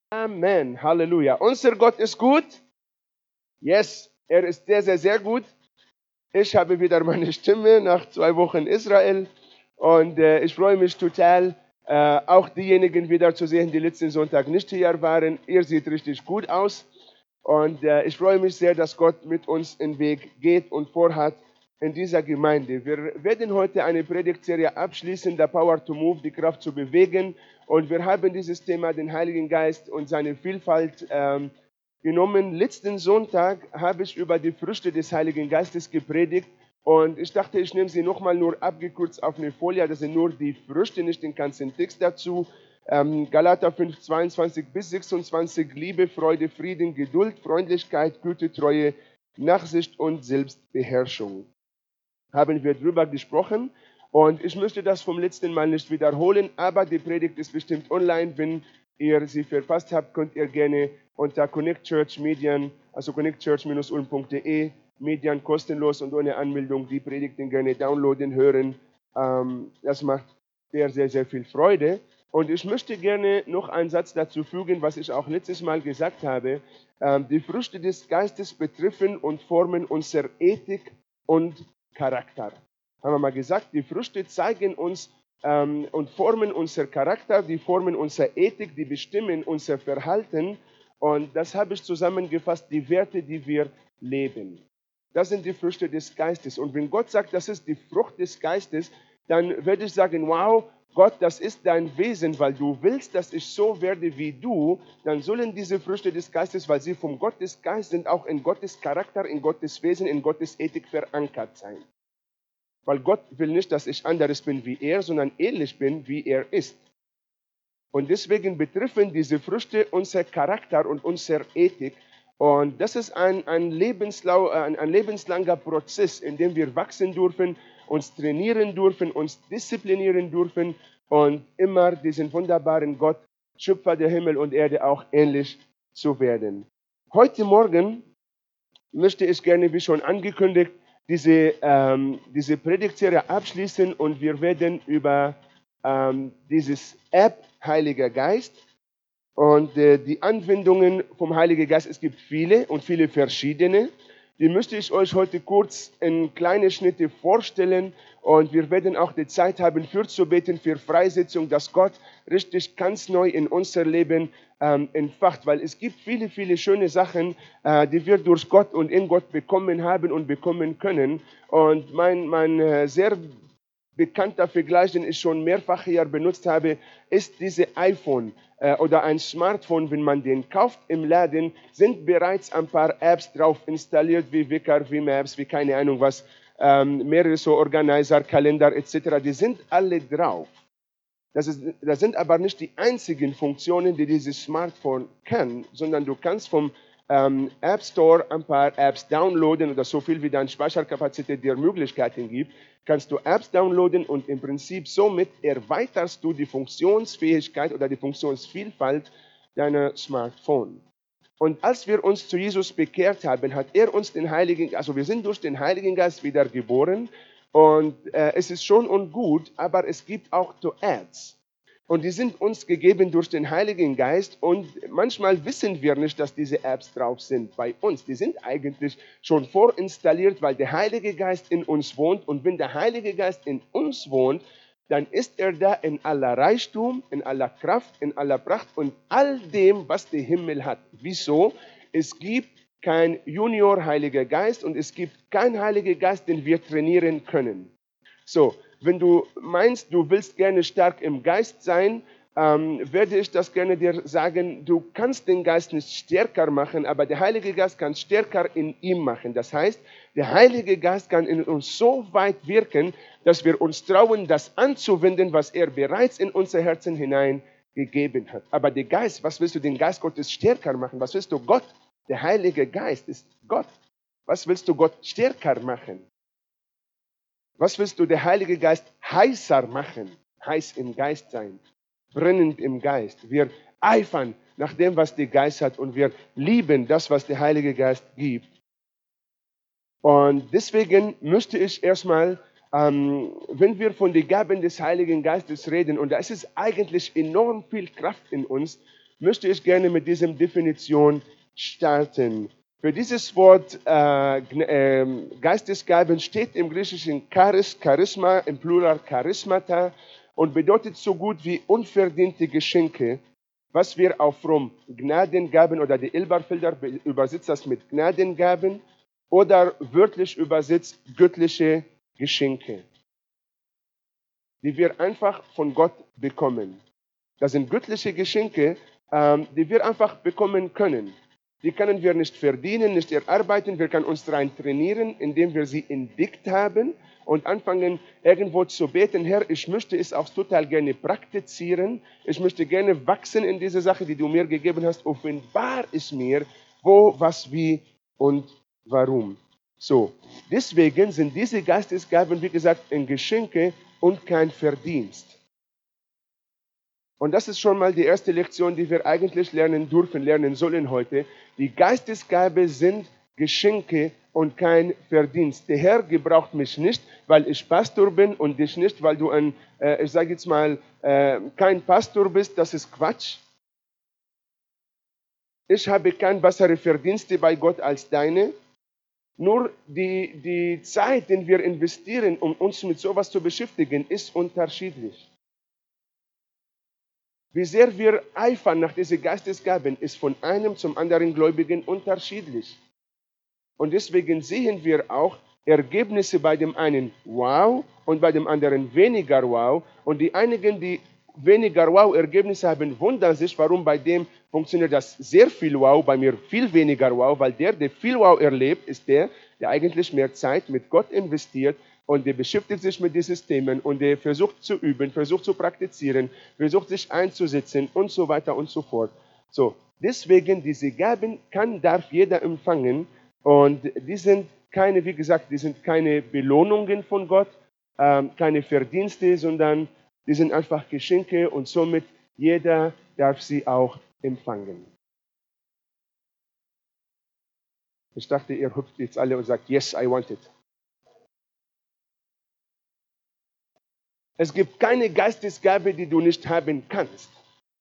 Amen. Halleluja. Unser Gott ist gut. Yes, er ist sehr, sehr, sehr gut. Ich habe wieder meine Stimme nach 2 Wochen Israel und ich freue mich total, auch diejenigen wieder zu sehen, die letzten Sonntag nicht hier waren. Ihr seht richtig gut aus und ich freue mich sehr, dass Gott mit uns den Weg geht und vorhat in dieser Gemeinde. Wir werden heute eine Predigtserie abschließen, der Power to Move, die Kraft zu bewegen. Und wir haben dieses Thema, den Heiligen Geist und seine Vielfalt, genommen. Letzten Sonntag habe ich über die Früchte des Heiligen Geistes gepredigt und ich dachte, ich nehme sie nochmal nur abgekürzt auf eine Folie. Das sind nur die Früchte, nicht den ganzen Text dazu. Galater 5, 22 bis 26, Liebe, Freude, Frieden, Geduld, Freundlichkeit, Güte, Treue, Nachsicht und Selbstbeherrschung. Haben wir drüber gesprochen und ich möchte das vom letzten Mal nicht wiederholen, aber die Predigt ist bestimmt online. Wenn ihr sie verpasst habt, könnt ihr gerne unter Connect Church Medien, also connectchurch-ulm.de, Medien kostenlos und ohne Anmeldung, die Predigten gerne downloaden, hören. Das macht sehr, sehr, sehr viel Freude. Und ich möchte gerne noch einen Satz dazu fügen, was ich auch letztes Mal gesagt habe. Die Früchte des Geistes betreffen und formen unsere Ethik und Charakter. Haben wir mal gesagt, die Früchte zeigen uns und formen unser Charakter, die formen unsere Ethik, die bestimmen unser Verhalten. Und das habe ich zusammengefasst, die Werte, die wir leben. Das sind die Früchte des Geistes. Und wenn Gott sagt, das ist die Frucht des Geistes, dann werde ich sagen, wow, Gott, das ist dein Wesen, weil du willst, dass ich so werde wie du, dann sollen diese Früchte des Geistes, weil sie vom Gott des Geistes sind, auch in Gottes Charakter, in Gottes Wesen, in Gottes Ethik verankert sein. Weil Gott will nicht, dass ich anderes bin wie er, sondern ähnlich bin, wie er ist. Und deswegen betreffen diese Früchte unser Charakter und unsere Ethik. Und das ist ein lebenslanger Prozess, in dem wir wachsen dürfen, uns trainieren dürfen, uns disziplinieren dürfen und immer diesen wunderbaren Gott, Schöpfer der Himmel und Erde, auch ähnlich zu werden. Heute Morgen möchte ich gerne, wie schon angekündigt, diese Predigtserie abschließen und wir werden über dieses App Heiliger Geist und die Anwendungen vom Heiligen Geist. Es gibt viele und viele verschiedene. Die möchte ich euch heute kurz in kleine Schnitte vorstellen und wir werden auch die Zeit haben, für zu beten, für Freisetzung, dass Gott richtig ganz neu in unser Leben entfacht, weil es gibt viele, viele schöne Sachen, die wir durch Gott und in Gott bekommen haben und bekommen können. Und mein sehr bekannter Vergleich, den ich schon mehrfach hier benutzt habe, ist diese iPhone oder ein Smartphone. Wenn man den kauft im Laden, sind bereits ein paar Apps drauf installiert, wie Wicker, wie Maps, wie keine Ahnung was, mehrere so Organizer, Kalender etc. Die sind alle drauf. Das sind aber nicht die einzigen Funktionen, die dieses Smartphone kann, sondern du kannst vom App Store ein paar Apps downloaden oder so viel wie deine Speicherkapazität dir Möglichkeiten gibt, kannst du Apps downloaden und im Prinzip somit erweiterst du die Funktionsfähigkeit oder die Funktionsvielfalt deiner Smartphone. Und als wir uns zu Jesus bekehrt haben, hat er uns den Heiligen, also wir sind durch den Heiligen Geist wiedergeboren und es ist schon und gut, aber es gibt auch Duets. Und die sind uns gegeben durch den Heiligen Geist und manchmal wissen wir nicht, dass diese Apps drauf sind bei uns. Die sind eigentlich schon vorinstalliert, weil der Heilige Geist in uns wohnt. Und wenn der Heilige Geist in uns wohnt, dann ist er da in aller Reichtum, in aller Kraft, in aller Pracht und all dem, was der Himmel hat. Wieso? Es gibt kein Junior-Heiliger Geist und es gibt keinen Heiligen Geist, den wir trainieren können. So, wenn du meinst, du willst gerne stark im Geist sein, werde ich das gerne dir sagen, du kannst den Geist nicht stärker machen, aber der Heilige Geist kann stärker in ihm machen. Das heißt, der Heilige Geist kann in uns so weit wirken, dass wir uns trauen, das anzuwenden, was er bereits in unser Herzen hineingegeben hat. Aber der Geist, was willst du den Geist Gottes stärker machen? Was willst du Gott? Der Heilige Geist ist Gott. Was willst du Gott stärker machen? Was willst du der Heilige Geist heißer machen? Heiß im Geist sein, brennend im Geist. Wir eifern nach dem, was der Geist hat und wir lieben das, was der Heilige Geist gibt. Und deswegen möchte ich erstmal, wenn wir von den Gaben des Heiligen Geistes reden, und da ist es eigentlich enorm viel Kraft in uns, möchte ich gerne mit dieser Definition starten. Für dieses Wort Geistesgaben steht im Griechischen Charisma, im Plural Charismata und bedeutet so gut wie unverdiente Geschenke, was wir auf Rom Gnadengaben oder die Elberfelder übersetzt das mit Gnadengaben oder wörtlich übersetzt göttliche Geschenke, die wir einfach von Gott bekommen. Das sind göttliche Geschenke, die wir einfach bekommen können. Die können wir nicht verdienen, nicht erarbeiten. Wir können uns rein trainieren, indem wir sie entdeckt haben und anfangen, irgendwo zu beten. Herr, ich möchte es auch total gerne praktizieren. Ich möchte gerne wachsen in diese Sache, die du mir gegeben hast. Offenbar ist mir, wo, was, wie und warum. So, deswegen sind diese Geistesgaben, wie gesagt, ein Geschenke und kein Verdienst. Und das ist schon mal die erste Lektion, die wir eigentlich lernen dürfen, lernen sollen heute. Die Geistesgaben sind Geschenke und kein Verdienst. Der Herr gebraucht mich nicht, weil ich Pastor bin und dich nicht, weil du ich sage jetzt mal, kein Pastor bist. Das ist Quatsch. Ich habe keine bessere Verdienste bei Gott als deine. Nur die Zeit, die wir investieren, um uns mit sowas zu beschäftigen, ist unterschiedlich. Wie sehr wir eifern nach diesen Geistesgaben, ist von einem zum anderen Gläubigen unterschiedlich. Und deswegen sehen wir auch Ergebnisse bei dem einen wow und bei dem anderen weniger wow. Und die einigen, die weniger wow Ergebnisse haben, wundern sich, warum bei dem funktioniert das sehr viel wow, bei mir viel weniger wow, weil der viel wow erlebt, ist der eigentlich mehr Zeit mit Gott investiert und der beschäftigt sich mit diesen Themen und der versucht zu üben, versucht zu praktizieren, versucht sich einzusetzen und so weiter und so fort. So, deswegen diese Gaben darf jeder empfangen und die sind keine, wie gesagt, die sind keine Belohnungen von Gott, keine Verdienste, sondern die sind einfach Geschenke und somit jeder darf sie auch empfangen. Ich dachte, ihr hüpft jetzt alle und sagt, yes, I want it. Es gibt keine Geistesgabe, die du nicht haben kannst.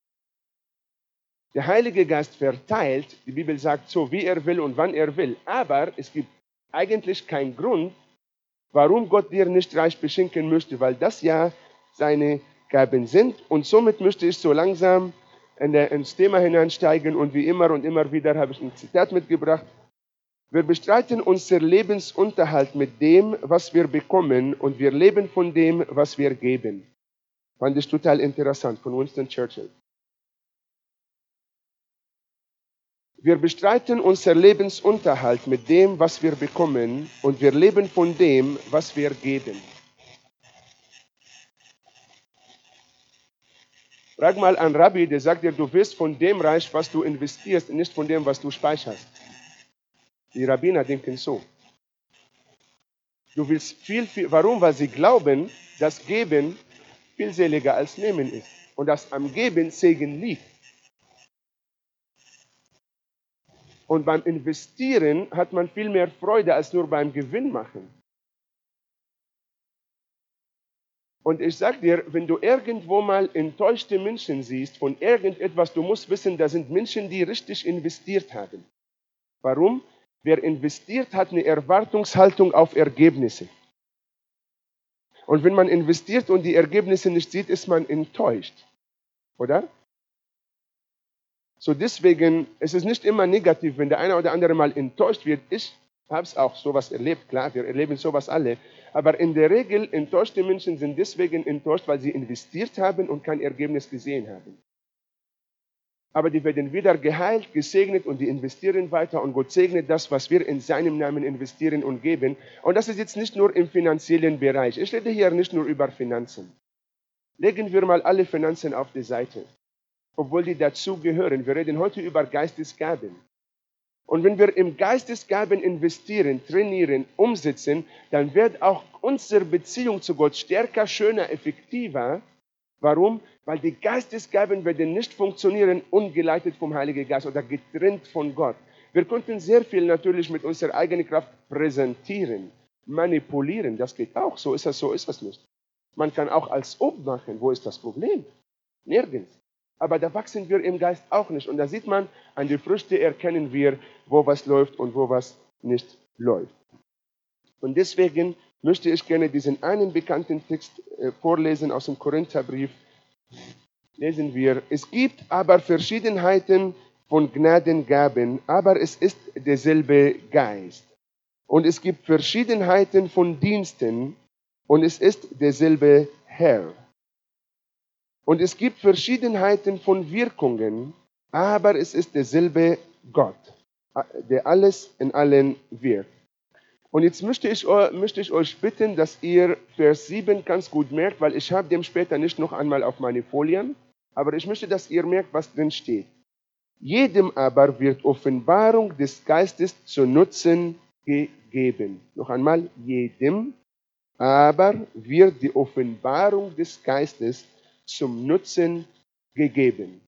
Der Heilige Geist verteilt, die Bibel sagt so, wie er will und wann er will. Aber es gibt eigentlich keinen Grund, warum Gott dir nicht reich beschenken möchte, weil das ja seine Gaben sind. Und somit möchte ich so langsam ins Thema hineinsteigen und wie immer und immer wieder habe ich ein Zitat mitgebracht. Wir bestreiten unseren Lebensunterhalt mit dem, was wir bekommen und wir leben von dem, was wir geben. Fand ich total interessant von Winston Churchill. Wir bestreiten unseren Lebensunterhalt mit dem, was wir bekommen und wir leben von dem, was wir geben. Frag mal einen Rabbi, der sagt dir, du wirst von dem reich, was du investierst, nicht von dem, was du speicherst. Die Rabbiner denken so. Du willst viel, warum? Weil sie glauben, dass Geben viel seliger als Nehmen ist und dass am Geben Segen liegt. Und beim Investieren hat man viel mehr Freude als nur beim Gewinn machen. Und ich sage dir, wenn du irgendwo mal enttäuschte Menschen siehst von irgendetwas, du musst wissen, das sind Menschen, die richtig investiert haben. Warum? Wer investiert, hat eine Erwartungshaltung auf Ergebnisse. Und wenn man investiert und die Ergebnisse nicht sieht, ist man enttäuscht. Oder? So deswegen ist es nicht immer negativ, wenn der eine oder andere mal enttäuscht wird. Ich habe es auch sowas erlebt, klar, wir erleben sowas alle. Aber in der Regel, enttäuschte Menschen sind deswegen enttäuscht, weil sie investiert haben und kein Ergebnis gesehen haben. Aber die werden wieder geheilt, gesegnet und die investieren weiter und Gott segnet das, was wir in seinem Namen investieren und geben. Und das ist jetzt nicht nur im finanziellen Bereich. Ich rede hier nicht nur über Finanzen. Legen wir mal alle Finanzen auf die Seite, obwohl die dazu gehören. Wir reden heute über Geistesgaben. Und wenn wir im Geistesgaben investieren, trainieren, umsetzen, dann wird auch unsere Beziehung zu Gott stärker, schöner, effektiver. Warum? Weil die Geistesgaben werden nicht funktionieren ungeleitet vom Heiligen Geist oder getrennt von Gott. Wir könnten sehr viel natürlich mit unserer eigenen Kraft präsentieren, manipulieren. Das geht auch. So ist das nicht. Man kann auch als ob machen. Wo ist das Problem? Nirgends. Aber da wachsen wir im Geist auch nicht. Und da sieht man, an den Früchten erkennen wir, wo was läuft und wo was nicht läuft. Und deswegen möchte ich gerne diesen einen bekannten Text vorlesen aus dem Korintherbrief. Lesen wir: Es gibt aber Verschiedenheiten von Gnadengaben, aber es ist derselbe Geist. Und es gibt Verschiedenheiten von Diensten, und es ist derselbe Herr. Und es gibt Verschiedenheiten von Wirkungen, aber es ist derselbe Gott, der alles in allen wirkt. Und jetzt möchte ich euch bitten, dass ihr Vers 7 ganz gut merkt, weil ich habe dem später nicht noch einmal auf meine Folien, aber ich möchte, dass ihr merkt, was drin steht. Jedem aber wird Offenbarung des Geistes zu Nutzen gegeben. Noch einmal, jedem aber wird die Offenbarung des Geistes zum Nutzen gegeben.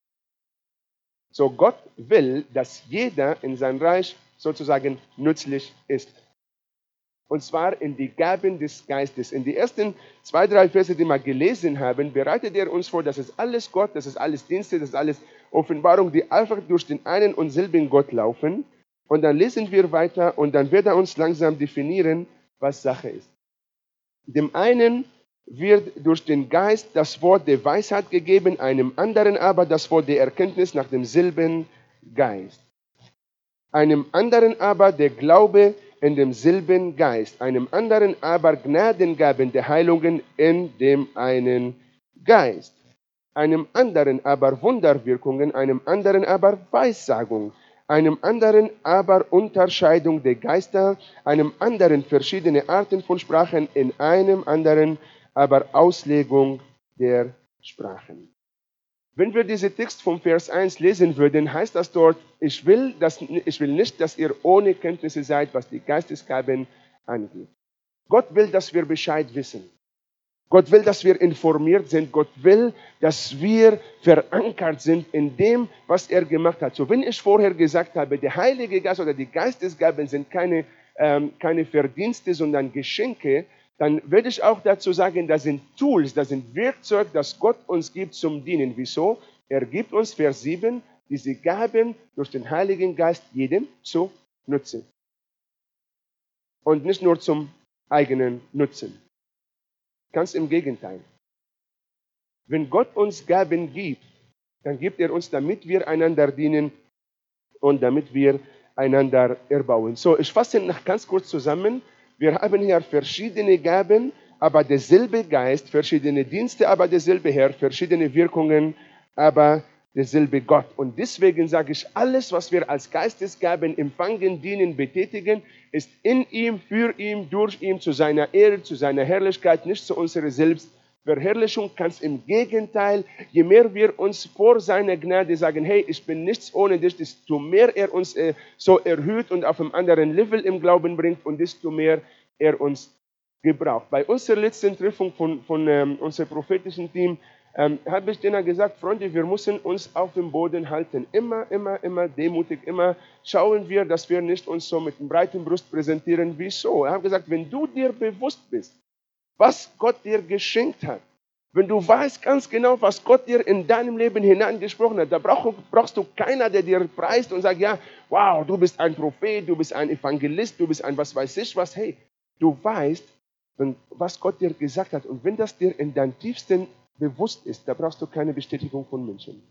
So Gott will, dass jeder in sein Reich sozusagen nützlich ist. Und zwar in die Gaben des Geistes. In die ersten 2, 3 Verse, die wir gelesen haben, bereitet er uns vor, das ist alles Gott, das ist alles Dienste, das ist alles Offenbarung, die einfach durch den einen und selben Gott laufen. Und dann lesen wir weiter und dann wird er uns langsam definieren, was Sache ist. Dem einen wird durch den Geist das Wort der Weisheit gegeben, einem anderen aber das Wort der Erkenntnis nach demselben Geist. Einem anderen aber der Glaube in demselben Geist, einem anderen aber Gnadengaben der Heilungen in dem einen Geist, einem anderen aber Wunderwirkungen, einem anderen aber Weissagung, einem anderen aber Unterscheidung der Geister, einem anderen verschiedene Arten von Sprachen, in einem anderen aber Auslegung der Sprachen. Wenn wir diesen Text vom Vers 1 lesen würden, heißt das dort, ich will nicht, dass ihr ohne Kenntnisse seid, was die Geistesgaben angeht. Gott will, dass wir Bescheid wissen. Gott will, dass wir informiert sind. Gott will, dass wir verankert sind in dem, was er gemacht hat. So, wenn ich vorher gesagt habe, der Heilige Geist oder die Geistesgaben sind keine Verdienste, sondern Geschenke, dann werde ich auch dazu sagen, das sind Tools, das sind Werkzeuge, das Gott uns gibt zum Dienen. Wieso? Er gibt uns, Vers 7, diese Gaben durch den Heiligen Geist jedem zu nutzen. Und nicht nur zum eigenen Nutzen. Ganz im Gegenteil. Wenn Gott uns Gaben gibt, dann gibt er uns, damit wir einander dienen und damit wir einander erbauen. So, ich fasse noch ganz kurz zusammen. Wir haben hier verschiedene Gaben, aber derselbe Geist, verschiedene Dienste, aber derselbe Herr, verschiedene Wirkungen, aber derselbe Gott. Und deswegen sage ich, alles, was wir als Geistesgaben empfangen, dienen, betätigen, ist in ihm, für ihn, durch ihn, zu seiner Ehre, zu seiner Herrlichkeit, nicht zu unserer Selbstverherrlichung. Ganz im Gegenteil, je mehr wir uns vor seiner Gnade sagen, hey, ich bin nichts ohne dich, desto mehr er uns so erhöht und auf einem anderen Level im Glauben bringt und desto mehr er uns gebraucht. Bei unserer letzten Treffung von unserem prophetischen Team habe ich denen gesagt, Freunde, wir müssen uns auf dem Boden halten. Immer demütig, immer schauen wir, dass wir nicht uns so mit einem breiten Brust präsentieren. Wieso? Ich habe gesagt, wenn du dir bewusst bist, was Gott dir geschenkt hat, wenn du weißt ganz genau, was Gott dir in deinem Leben hineingesprochen hat, da brauchst du keiner, der dir preist und sagt, ja, wow, du bist ein Prophet, du bist ein Evangelist, du bist ein was weiß ich was. Hey, du weißt, was Gott dir gesagt hat. Und wenn das dir in deinem tiefsten bewusst ist, da brauchst du keine Bestätigung von Menschen.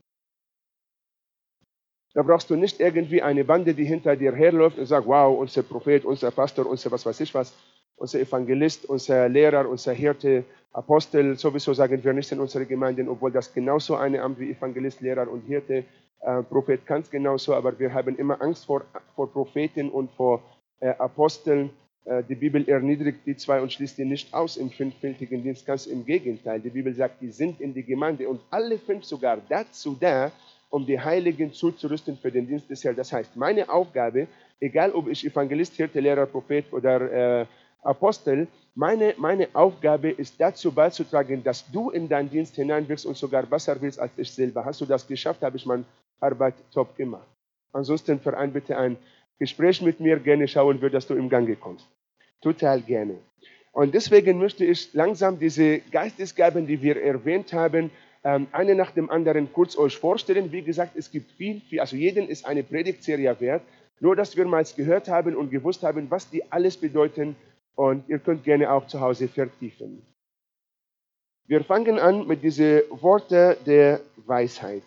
Da brauchst du nicht irgendwie eine Bande, die hinter dir herläuft und sagt, wow, unser Prophet, unser Pastor, unser was weiß ich was, unser Evangelist, unser Lehrer, unser Hirte, Apostel, sowieso sagen wir nicht in unseren Gemeinden, obwohl das genauso eine Amt wie Evangelist, Lehrer und Hirte, Prophet kann es genauso, aber wir haben immer Angst vor Propheten und vor Aposteln. Die Bibel erniedrigt die zwei und schließt die nicht aus im fünffältigen Dienst. Ganz im Gegenteil. Die Bibel sagt, die sind in die Gemeinde und alle 5 sogar dazu da, um die Heiligen zuzurüsten für den Dienst des Herrn. Das heißt, meine Aufgabe, egal ob ich Evangelist, Hirte, Lehrer, Prophet oder Apostel, meine Aufgabe ist dazu beizutragen, dass du in deinen Dienst hineinwirkst und sogar besser willst als ich selber. Hast du das geschafft, habe ich meine Arbeit top gemacht. Ansonsten verein bitte ein Gespräch mit mir, gerne schauen wir, dass du im Gange kommst. Total gerne. Und deswegen möchte ich langsam diese Geistesgaben, die wir erwähnt haben, eine nach dem anderen kurz euch vorstellen. Wie gesagt, es gibt viel, also jeden ist eine Predigtserie wert. Nur, dass wir mal gehört haben und gewusst haben, was die alles bedeuten. Und ihr könnt gerne auch zu Hause vertiefen. Wir fangen an mit diesen Worten der Weisheit.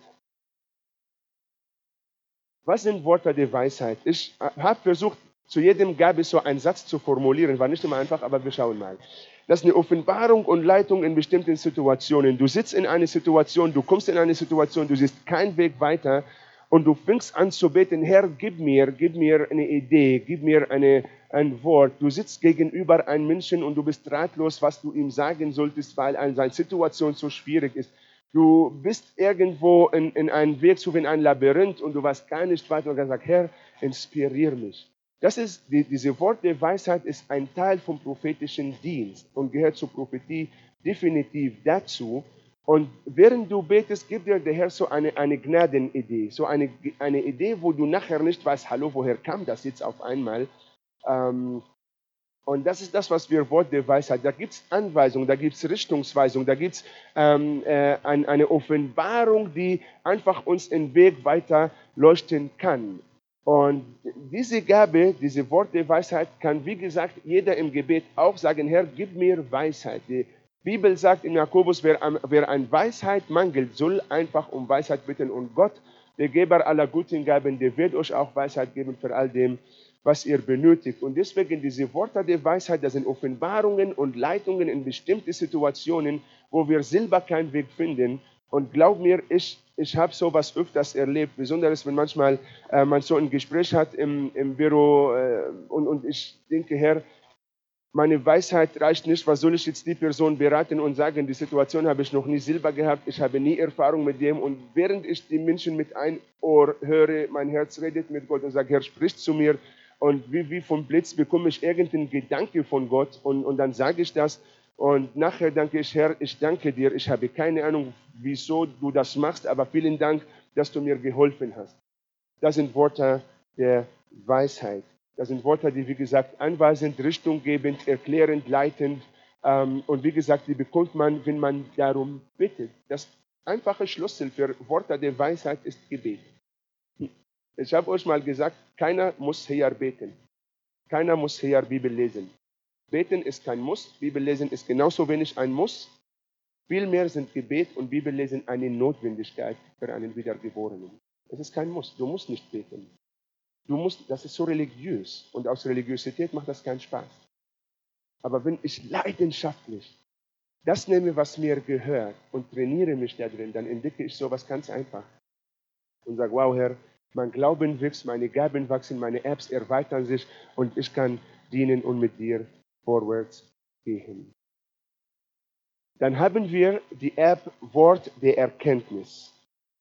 Was sind Worte der Weisheit? Ich habe versucht, zu jedem gab es so einen Satz zu formulieren. War nicht immer einfach, aber wir schauen mal. Das ist eine Offenbarung und Leitung in bestimmten Situationen. Du sitzt in einer Situation, du kommst in eine Situation, du siehst keinen Weg weiter und du fängst an zu beten, Herr, gib mir eine Idee, gib mir ein Wort. Du sitzt gegenüber einem Menschen und du bist ratlos, was du ihm sagen solltest, weil seine Situation so schwierig ist. Du bist irgendwo in einem Weg, so wie in ein Labyrinth und du weißt gar nicht weiter und du sagst, Herr, inspirier mich. Das ist, diese Wort der Weisheit ist ein Teil vom prophetischen Dienst und gehört zur Prophetie definitiv dazu. Und während du betest, gibt dir der Herr so eine Gnadenidee, so eine Idee, wo du nachher nicht weißt, hallo, woher kam das jetzt auf einmal? Und das ist das, was wir Wort der Weisheit. Da gibt es Anweisungen, da gibt es Richtungsweisung, da gibt es eine Offenbarung, die einfach uns den Weg weiter leuchten kann. Und diese Gabe, diese Wort der Weisheit, kann, wie gesagt, jeder im Gebet auch sagen, Herr, gib mir Weisheit. Die Bibel sagt in Jakobus, wer an Weisheit mangelt, soll einfach um Weisheit bitten. Und Gott, der Geber aller guten Gaben, der wird euch auch Weisheit geben für all dem, was ihr benötigt. Und deswegen diese Worte der Weisheit, das sind Offenbarungen und Leitungen in bestimmte Situationen, wo wir selber keinen Weg finden. Und glaub mir, ich habe sowas öfters erlebt, besonders wenn manchmal man so ein Gespräch hat im Büro und ich denke, Herr, meine Weisheit reicht nicht, was soll ich jetzt die Person beraten und sagen, die Situation habe ich noch nie selber gehabt, ich habe nie Erfahrung mit dem und während ich die Menschen mit ein Ohr höre, mein Herz redet mit Gott und sagt, Herr, sprich zu mir und wie vom Blitz bekomme ich irgendeinen Gedanke von Gott und dann sage ich das und nachher danke ich, Herr, ich danke dir, ich habe keine Ahnung, wieso du das machst, aber vielen Dank, dass du mir geholfen hast. Das sind Worte der Weisheit. Das sind Worte, die, wie gesagt, anweisend, richtunggebend, erklärend, leitend. Und wie gesagt, die bekommt man, wenn man darum bittet. Das einfache Schlüssel für Worte der Weisheit ist Gebet. Ich habe euch mal gesagt, keiner muss hier beten. Keiner muss hier Bibel lesen. Beten ist kein Muss, Bibellesen ist genauso wenig ein Muss. Vielmehr sind Gebet und Bibellesen eine Notwendigkeit für einen Wiedergeborenen. Es ist kein Muss, du musst nicht beten. Das ist so religiös und aus Religiosität macht das keinen Spaß. Aber wenn ich leidenschaftlich das nehme, was mir gehört und trainiere mich da drin, dann entdecke ich sowas ganz einfach und sage, wow Herr, mein Glauben wächst, meine Gaben wachsen, meine Apps erweitern sich und ich kann dienen und mit dir vorwärts gehen. Dann haben wir die App Wort der Erkenntnis.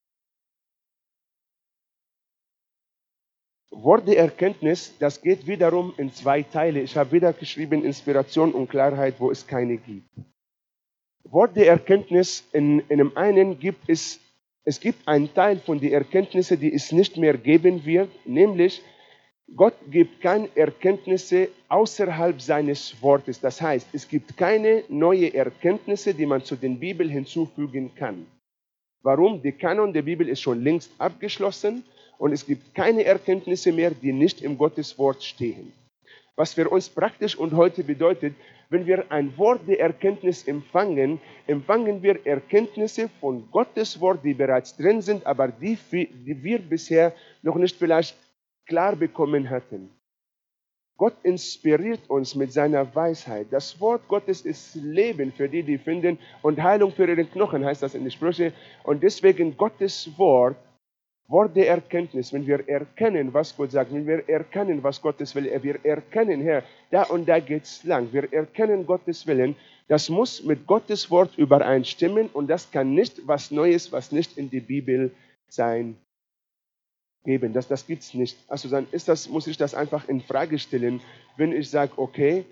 Wort der Erkenntnis, das geht wiederum in zwei Teile. Ich habe wieder geschrieben Inspiration und Klarheit, wo es keine gibt. Wort der Erkenntnis, in dem einen gibt es gibt einen Teil von den Erkenntnissen, die es nicht mehr geben wird, nämlich Gott gibt keine Erkenntnisse außerhalb seines Wortes. Das heißt, es gibt keine neuen Erkenntnisse, die man zu den Bibel hinzufügen kann. Warum? Der Kanon der Bibel ist schon längst abgeschlossen und es gibt keine Erkenntnisse mehr, die nicht im Gotteswort stehen. Was für uns praktisch und heute bedeutet, wenn wir ein Wort der Erkenntnis empfangen, empfangen wir Erkenntnisse von Gottes Wort, die bereits drin sind, aber die wir bisher noch nicht vielleicht klar bekommen hatten. Gott inspiriert uns mit seiner Weisheit. Das Wort Gottes ist Leben für die, die finden, und Heilung für ihre Knochen, heißt das in den Sprüchen. Und deswegen Gottes Wort, Wort der Erkenntnis, wenn wir erkennen, was Gott sagt, wenn wir erkennen, was Gottes will, wir erkennen, Herr, da und da geht es lang, wir erkennen Gottes Willen, das muss mit Gottes Wort übereinstimmen und das kann nicht was Neues, was nicht in die Bibel sein geben. Das gibt es nicht. Also dann muss ich das einfach in Frage stellen, wenn ich sage, okay,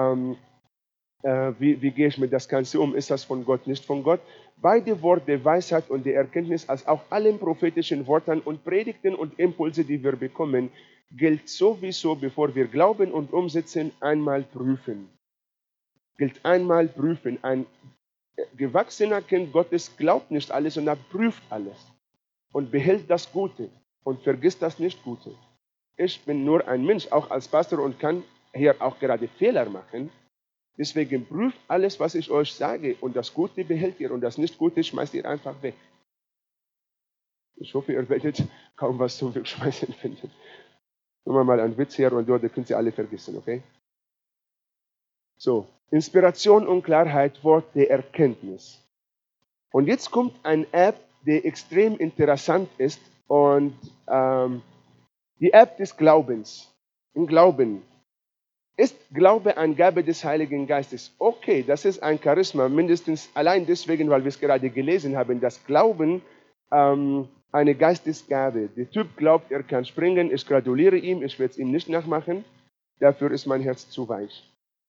wie gehe ich mit das Ganze um? Ist das von Gott, nicht von Gott? Beide Worte der Weisheit und der Erkenntnis, als auch allen prophetischen Worten und Predigten und Impulse, die wir bekommen, gilt sowieso, bevor wir glauben und umsetzen, einmal prüfen. Gilt einmal prüfen. gewachsener Kind Gottes glaubt nicht alles und er prüft alles und behält das Gute und vergisst das Nicht-Gute. Ich bin nur ein Mensch, auch als Pastor, und kann hier auch gerade Fehler machen. Deswegen prüft alles, was ich euch sage, und das Gute behält ihr und das Nicht-Gute schmeißt ihr einfach weg. Ich hoffe, ihr werdet kaum was zum Wegschmeißen finden. Nur mal einen Witz hier und dort, den könnt ihr alle vergessen, okay? So, Inspiration und Klarheit, Wort der Erkenntnis. Und jetzt kommt eine App, die extrem interessant ist, und die App des Glaubens. Im Glauben. Ist Glaube eine Gabe des Heiligen Geistes? Okay, das ist ein Charisma, mindestens allein deswegen, weil wir es gerade gelesen haben, dass Glauben eine Geistesgabe. Der Typ glaubt, er kann springen, ich gratuliere ihm, ich werde es ihm nicht nachmachen, dafür ist mein Herz zu weich.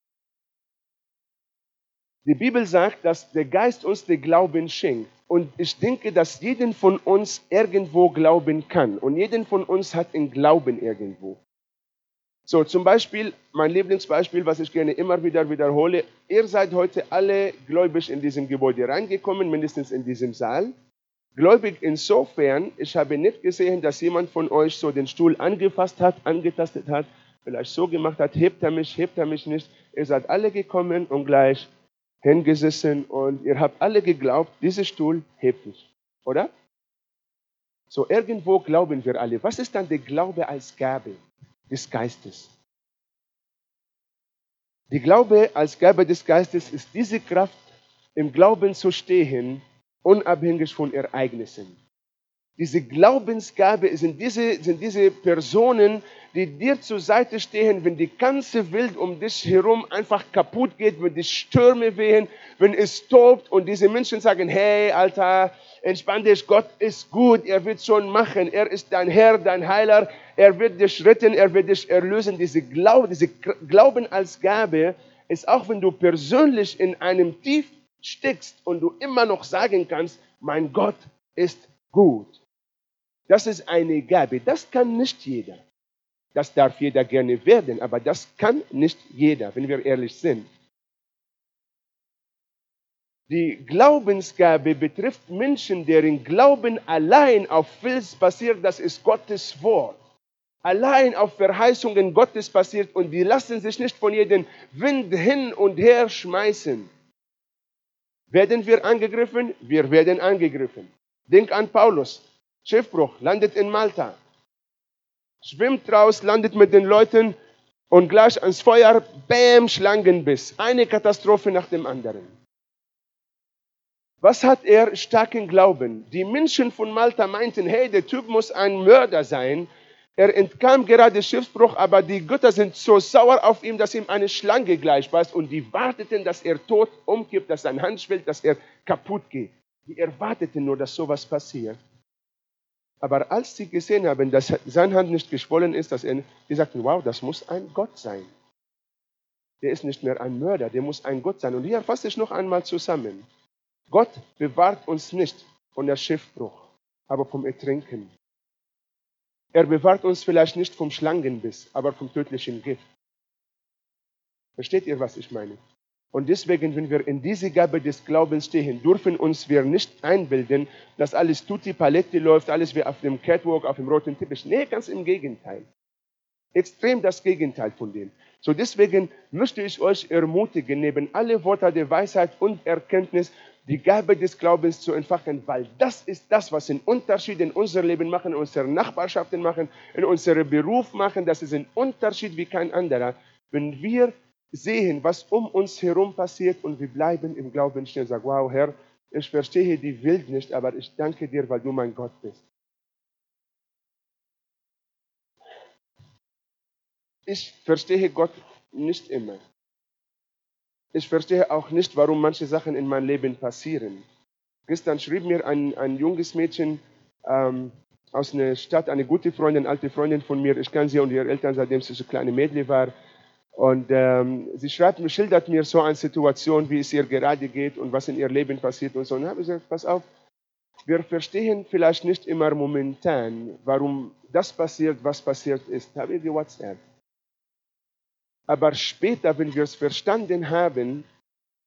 Die Bibel sagt, dass der Geist uns den Glauben schenkt. Und ich denke, dass jeden von uns irgendwo glauben kann. Und jeden von uns hat einen Glauben irgendwo. So, zum Beispiel, mein Lieblingsbeispiel, was ich gerne immer wieder wiederhole. Ihr seid heute alle gläubig in diesem Gebäude reingekommen, mindestens in diesem Saal. Gläubig insofern, ich habe nicht gesehen, dass jemand von euch so den Stuhl angefasst hat, angetastet hat, vielleicht so gemacht hat, hebt er mich nicht. Ihr seid alle gekommen und gleich hingesessen und ihr habt alle geglaubt, dieser Stuhl hebt mich, oder? So, irgendwo glauben wir alle. Was ist dann der Glaube als Gabe des Geistes? Die Glaube als Gabe des Geistes ist diese Kraft, im Glauben zu stehen, unabhängig von Ereignissen. Diese Glaubensgabe sind diese Personen, die dir zur Seite stehen, wenn die ganze Welt um dich herum einfach kaputt geht, wenn die Stürme wehen, wenn es tobt und diese Menschen sagen, hey, Alter, entspann dich, Gott ist gut, er wird schon machen, er ist dein Herr, dein Heiler, er wird dich retten, er wird dich erlösen. Diese Glauben als Gabe ist auch, wenn du persönlich in einem Tief steckst und du immer noch sagen kannst, mein Gott ist gut. Das ist eine Gabe. Das kann nicht jeder. Das darf jeder gerne werden, aber das kann nicht jeder, wenn wir ehrlich sind. Die Glaubensgabe betrifft Menschen, deren Glauben allein auf Fels basiert, das ist Gottes Wort. Allein auf Verheißungen Gottes basiert und die lassen sich nicht von jedem Wind hin und her schmeißen. Werden wir angegriffen? Wir werden angegriffen. Denk an Paulus. Schiffbruch, landet in Malta. Schwimmt raus, landet mit den Leuten und gleich ans Feuer, bäm, Schlangenbiss. Eine Katastrophe nach dem anderen. Was hat er? Starken Glauben. Die Menschen von Malta meinten, hey, der Typ muss ein Mörder sein. Er entkam gerade Schiffbruch, aber die Götter sind so sauer auf ihn, dass ihm eine Schlange gleichpasst und die warteten, dass er tot umkippt, dass sein Hand schwillt, dass er kaputt geht. Die erwarteten nur, dass sowas passiert. Aber als sie gesehen haben, dass seine Hand nicht geschwollen ist, die sagten, wow, das muss ein Gott sein. Der ist nicht mehr ein Mörder, der muss ein Gott sein. Und hier fasse ich noch einmal zusammen. Gott bewahrt uns nicht von der Schiffbruch, aber vom Ertrinken. Er bewahrt uns vielleicht nicht vom Schlangenbiss, aber vom tödlichen Gift. Versteht ihr, was ich meine? Und deswegen, wenn wir in diese Gabe des Glaubens stehen, dürfen uns wir nicht einbilden, dass alles tutti paletti läuft, alles wie auf dem Catwalk, auf dem roten Teppich. Nee, ganz im Gegenteil. Extrem das Gegenteil von dem. So deswegen möchte ich euch ermutigen, neben alle Worte der Weisheit und Erkenntnis, die Gabe des Glaubens zu entfachen, weil das ist das, was einen Unterschied in unser Leben machen, in unseren Nachbarschaften machen, in unserem Beruf machen. Das ist ein Unterschied wie kein anderer. Wenn wir sehen, was um uns herum passiert und wir bleiben im Glauben stehen und sagen, wow, Herr, ich verstehe die Welt nicht, aber ich danke dir, weil du mein Gott bist. Ich verstehe Gott nicht immer. Ich verstehe auch nicht, warum manche Sachen in meinem Leben passieren. Gestern schrieb mir ein junges Mädchen aus einer Stadt, eine gute Freundin, alte Freundin von mir. Ich kenne sie und ihre Eltern, seitdem sie so kleine Mädchen war. Und sie schildert mir so eine Situation, wie es ihr gerade geht und was in ihr Leben passiert und so. Und dann habe ich gesagt, pass auf, wir verstehen vielleicht nicht immer momentan, warum das passiert, was passiert ist. Habe ich WhatsApp. Aber später, wenn wir es verstanden haben,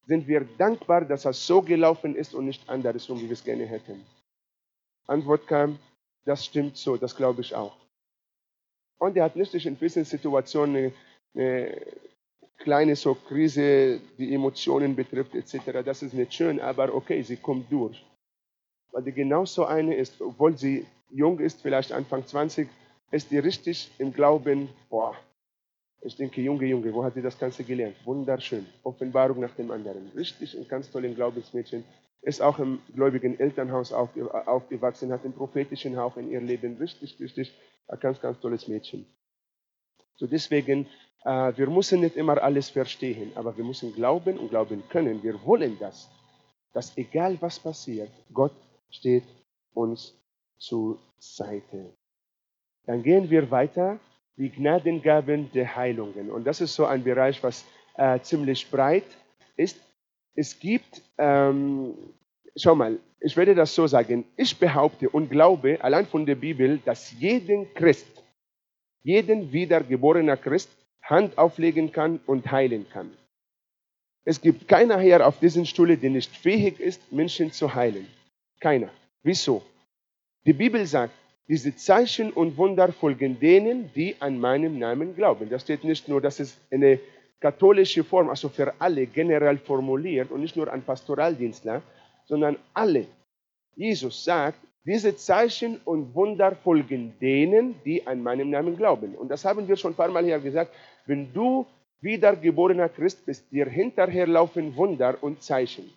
Sind wir dankbar, dass das so gelaufen ist und nicht andersrum, wie wir es gerne hätten? Antwort kam, das stimmt so, das glaube ich auch. Und er hat nicht in gewissen Situationen eine kleine so Krise, die Emotionen betrifft etc. Das ist nicht schön, aber okay, sie kommt durch. Weil die genauso eine ist, obwohl sie jung ist, vielleicht Anfang 20, ist die richtig im Glauben, boah, ich denke, Junge, wo hat sie das Ganze gelernt? Wunderschön. Offenbarung nach dem anderen. Richtig ein ganz tolles Glaubensmädchen. Ist auch im gläubigen Elternhaus aufgewachsen, hat einen prophetischen Hauch in ihr Leben. Richtig ein ganz tolles Mädchen. So deswegen, wir müssen nicht immer alles verstehen, aber wir müssen glauben und glauben können. Wir wollen das, dass egal was passiert, Gott steht uns zur Seite. Dann gehen wir weiter, die Gnadengaben der Heilungen. Und das ist so ein Bereich, was ziemlich breit ist. Es gibt, schau mal, ich werde das so sagen, ich behaupte und glaube allein von der Bibel, dass jeden Christ, jeden wiedergeborener Christ Hand auflegen kann und heilen kann. Es gibt keiner hier auf diesem Stuhl, der nicht fähig ist, Menschen zu heilen. Keiner. Wieso? Die Bibel sagt, diese Zeichen und Wunder folgen denen, die an meinem Namen glauben. Das steht nicht nur, das ist eine katholische Form, also für alle generell formuliert und nicht nur an Pastoraldienstler, sondern alle. Jesus sagt, diese Zeichen und Wunder folgen denen, die an meinem Namen glauben. Und das haben wir schon ein paar Mal hier gesagt. Wenn du wiedergeborener Christ bist, dir hinterherlaufen Wunder und Zeichen.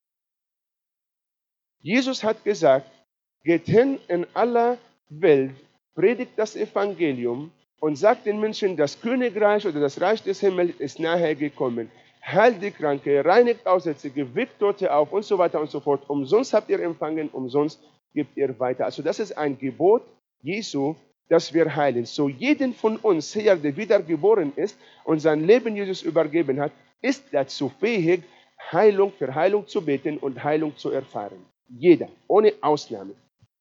Jesus hat gesagt, geht hin in aller Welt, predigt das Evangelium und sagt den Menschen, das Königreich oder das Reich des Himmels ist nahe gekommen. Heilt die Kranke, reinigt Aussätzige, weckt Tote auf und so weiter und so fort. Umsonst habt ihr empfangen, umsonst gebt ihr weiter. Also das ist ein Gebot Jesu, dass wir heilen. So jeden von uns hier, der wiedergeboren ist und sein Leben Jesus übergeben hat, ist dazu fähig, für Heilung zu beten und Heilung zu erfahren. Jeder, ohne Ausnahme.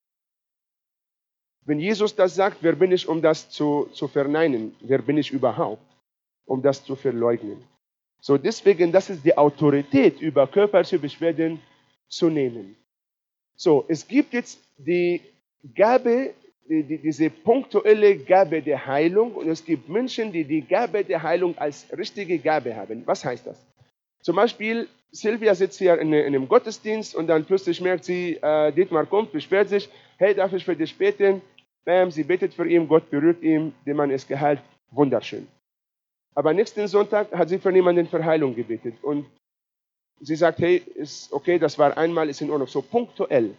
Wenn Jesus das sagt, wer bin ich, um das zu verneinen? Wer bin ich überhaupt, um das zu verleugnen? So deswegen, das ist die Autorität, über körperliche Beschwerden zu nehmen. So, es gibt jetzt die Gabe, diese punktuelle Gabe der Heilung und es gibt Menschen, die die Gabe der Heilung als richtige Gabe haben. Was heißt das? Zum Beispiel, Silvia sitzt hier in einem Gottesdienst und dann plötzlich merkt sie, Dietmar kommt, beschwert sich, hey, darf ich für dich beten? Bam, sie betet für ihn, Gott berührt ihn, der Mann ist geheilt, wunderschön. Aber nächsten Sonntag hat sie für niemanden für Heilung gebetet und sie sagt, hey, ist okay, das war einmal, ist in Ordnung, so punktuell.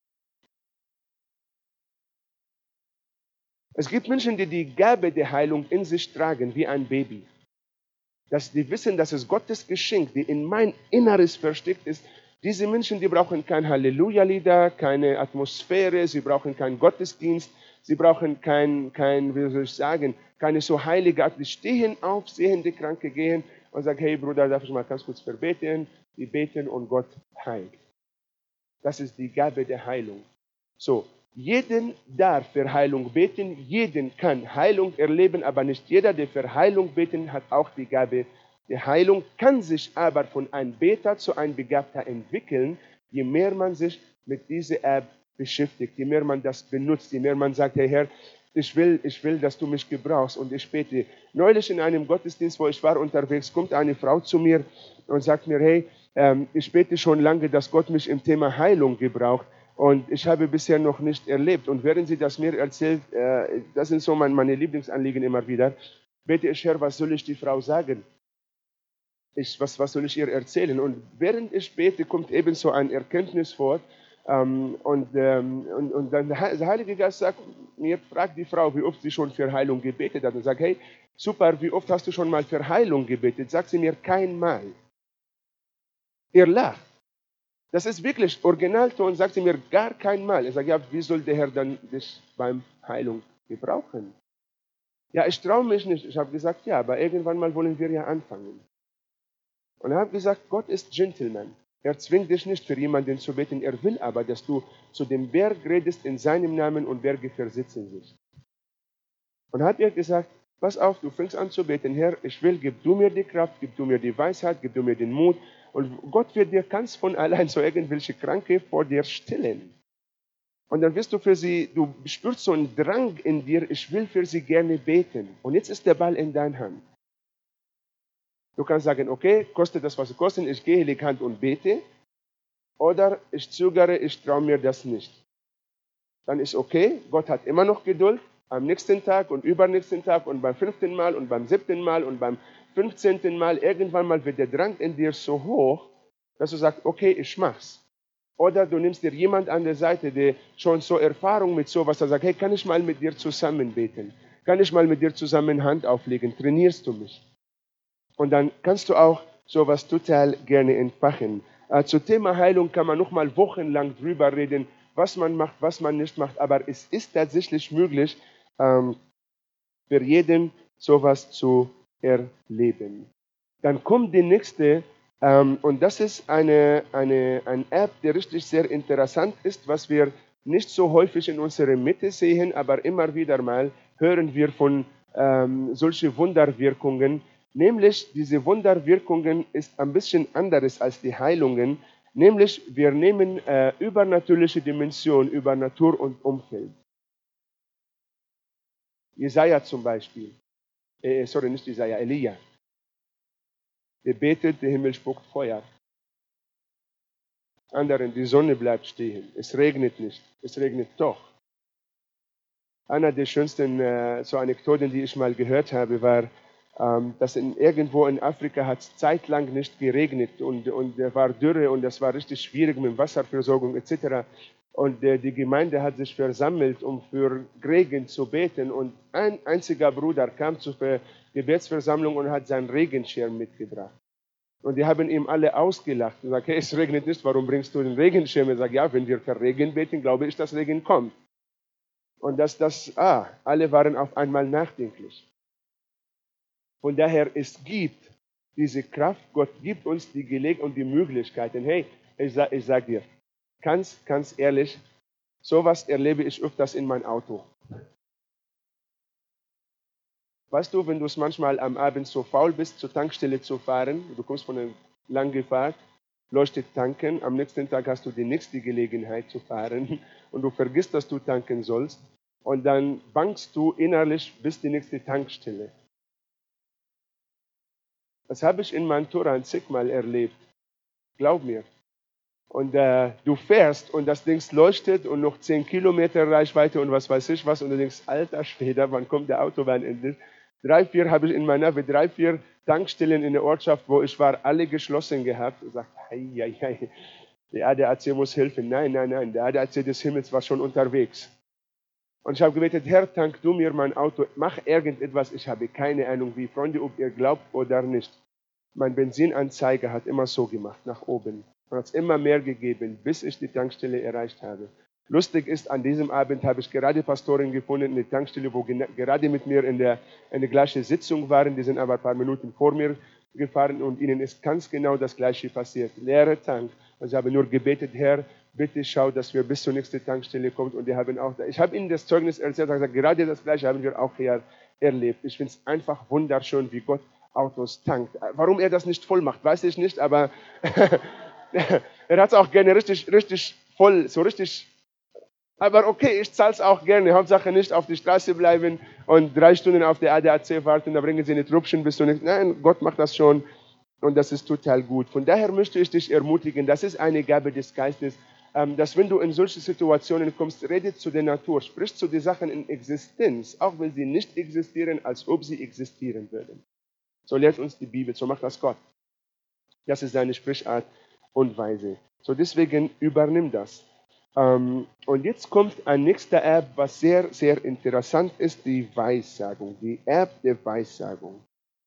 Es gibt Menschen, die die Gabe der Heilung in sich tragen, wie ein Baby. Dass die wissen, dass es Gottes Geschenk, die in mein Inneres versteckt ist. Diese Menschen, die brauchen kein Halleluja-Lieder, keine Atmosphäre, sie brauchen keinen Gottesdienst, sie brauchen wie soll ich sagen, keine so heilige Art. Die stehen auf, sehen die Kranke gehen und sagen, hey Bruder, darf ich mal ganz kurz verbeten? Die beten und Gott heilt. Das ist die Gabe der Heilung. So, jeden darf für Heilung beten, jeden kann Heilung erleben, aber nicht jeder, der für Heilung beten, hat auch die Gabe der Heilung, kann sich aber von einem Beter zu einem Begabter entwickeln, je mehr man sich mit dieser App beschäftigt, je mehr man das benutzt, je mehr man sagt, hey Herr, ich will, dass du mich gebrauchst und ich bete. Neulich in einem Gottesdienst, wo ich war unterwegs, kommt eine Frau zu mir und sagt mir, hey, ich bete schon lange, dass Gott mich im Thema Heilung gebraucht. Und ich habe bisher noch nicht erlebt. Und während sie das mir erzählt, das sind so meine Lieblingsanliegen immer wieder, bete ich, Herr, was soll ich die Frau sagen? Was soll ich ihr erzählen? Und während ich bete, kommt eben so ein Erkenntnis vor. Und dann der Heilige Geist sagt mir, fragt die Frau, wie oft sie schon für Heilung gebetet hat. Und sagt, hey, super, wie oft hast du schon mal für Heilung gebetet? Sagt sie mir, kein Mal. Ihr lacht. Das ist wirklich Originalton, sagt sie mir gar kein Mal. Ich sage, ja, wie soll der Herr dann dich beim Heilung gebrauchen? Ja, ich traue mich nicht. Ich habe gesagt, ja, aber irgendwann mal wollen wir ja anfangen. Und er hat gesagt, Gott ist Gentleman. Er zwingt dich nicht für jemanden zu beten. Er will aber, dass du zu dem Berg redest in seinem Namen und Berge versitzen sich. Und hat er gesagt, pass auf, du fängst an zu beten, Herr, ich will, gib du mir die Kraft, gib du mir die Weisheit, gib du mir den Mut Und Gott wird dir ganz von allein so irgendwelche Kranke vor dir stillen. Und dann wirst du für sie, du spürst so einen Drang in dir, ich will für sie gerne beten. Und jetzt ist der Ball in deiner Hand. Du kannst sagen, okay, kostet das, was es kostet, ich gehe, leg Hand und bete. Oder ich zögere, ich traue mir das nicht. Dann ist okay, Gott hat immer noch Geduld. Am nächsten Tag und übernächsten Tag und beim 5. Mal und beim 7. Mal und beim 15. Mal, irgendwann mal wird der Drang in dir so hoch, dass du sagst, okay, ich mach's. Oder du nimmst dir jemand an der Seite, der schon so Erfahrung mit sowas, der sagt, hey, kann ich mal mit dir zusammen beten? Kann ich mal mit dir zusammen Hand auflegen? Trainierst du mich? Und dann kannst du auch sowas total gerne entfachen. Zum Thema Heilung kann man noch mal wochenlang drüber reden, was man macht, was man nicht macht. Aber es ist tatsächlich möglich, für jeden sowas zu erleben. Dann kommt die nächste, und das ist eine App, die richtig sehr interessant ist, was wir nicht so häufig in unserer Mitte sehen, aber immer wieder mal hören wir von solchen Wunderwirkungen. Nämlich diese Wunderwirkungen ist ein bisschen anderes als die Heilungen. Nämlich wir nehmen übernatürliche Dimensionen über Natur und Umfeld. Jesaja zum Beispiel, nicht Jesaja, Elia. Der betet, der Himmel spuckt Feuer. Anderen, die Sonne bleibt stehen. Es regnet nicht, es regnet doch. Einer der schönsten so Anekdoten, die ich mal gehört habe, war, dass irgendwo in Afrika hat es zeitlang nicht geregnet und war Dürre und das war richtig schwierig mit Wasserversorgung etc. Und die Gemeinde hat sich versammelt, um für Regen zu beten. Und ein einziger Bruder kam zur Gebetsversammlung und hat seinen Regenschirm mitgebracht. Und die haben ihm alle ausgelacht und gesagt, hey, es regnet nicht, warum bringst du den Regenschirm? Er sagt, ja, wenn wir für Regen beten, glaube ich, dass Regen kommt. Und alle waren auf einmal nachdenklich. Von daher, es gibt diese Kraft, Gott gibt uns die Gelegenheit und die Möglichkeiten. Hey, ich sag dir, ganz ehrlich, sowas erlebe ich öfters in meinem Auto. Weißt du, wenn du es manchmal am Abend so faul bist, zur Tankstelle zu fahren, du kommst von einer langen Fahrt, leuchtet tanken, am nächsten Tag hast du die nächste Gelegenheit zu fahren und du vergisst, dass du tanken sollst und dann bangst du innerlich bis die nächste Tankstelle. Das habe ich in Mantura zigmal erlebt. Glaub mir. Und du fährst und das Ding leuchtet und noch 10 Kilometer Reichweite und was weiß ich was und du denkst, alter Schwede, wann kommt der Autobahn endlich? 3, 4 habe ich in meiner Navi, 3, 4 Tankstellen in der Ortschaft, wo ich war, alle geschlossen gehabt. Und sagt, hei, der ADAC muss helfen. Nein, der ADAC des Himmels war schon unterwegs. Und ich habe gebetet, Herr, tank du mir mein Auto, mach irgendetwas, ich habe keine Ahnung wie. Freunde, ob ihr glaubt oder nicht. Mein Benzinanzeiger hat immer so gemacht, nach oben. Und hat es immer mehr gegeben, bis ich die Tankstelle erreicht habe. Lustig ist, an diesem Abend habe ich gerade Pastoren gefunden in der Tankstelle, wo gerade mit mir in der gleichen Sitzung waren. Die sind aber ein paar Minuten vor mir gefahren und ihnen ist ganz genau das Gleiche passiert. Leere Tank. Und ich habe nur gebetet, Herr, bitte schau, dass wir bis zur nächsten Tankstelle kommen. Und die haben auch, ich habe ihnen das Zeugnis erzählt und gesagt, gerade das Gleiche haben wir auch hier erlebt. Ich finde es einfach wunderschön, wie Gott Autos tankt. Warum er das nicht voll macht, weiß ich nicht, aber er hat es auch gerne richtig voll, so richtig. Aber okay, ich zahle es auch gerne. Hauptsache nicht auf die Straße bleiben und 3 Stunden auf der ADAC warten, da bringen sie eine Trubchen bis zu nicht. Nein, Gott macht das schon und das ist total gut. Von daher möchte ich dich ermutigen, das ist eine Gabe des Geistes, dass wenn du in solche Situationen kommst, rede zu der Natur, sprich zu den Sachen in Existenz, auch wenn sie nicht existieren, als ob sie existieren würden. So lehrt uns die Bibel, so macht das Gott. Das ist seine Sprichart und Weise. So deswegen übernimm das. Und jetzt kommt ein nächster App, was sehr, sehr interessant ist, die Weissagung, die App der Weissagung.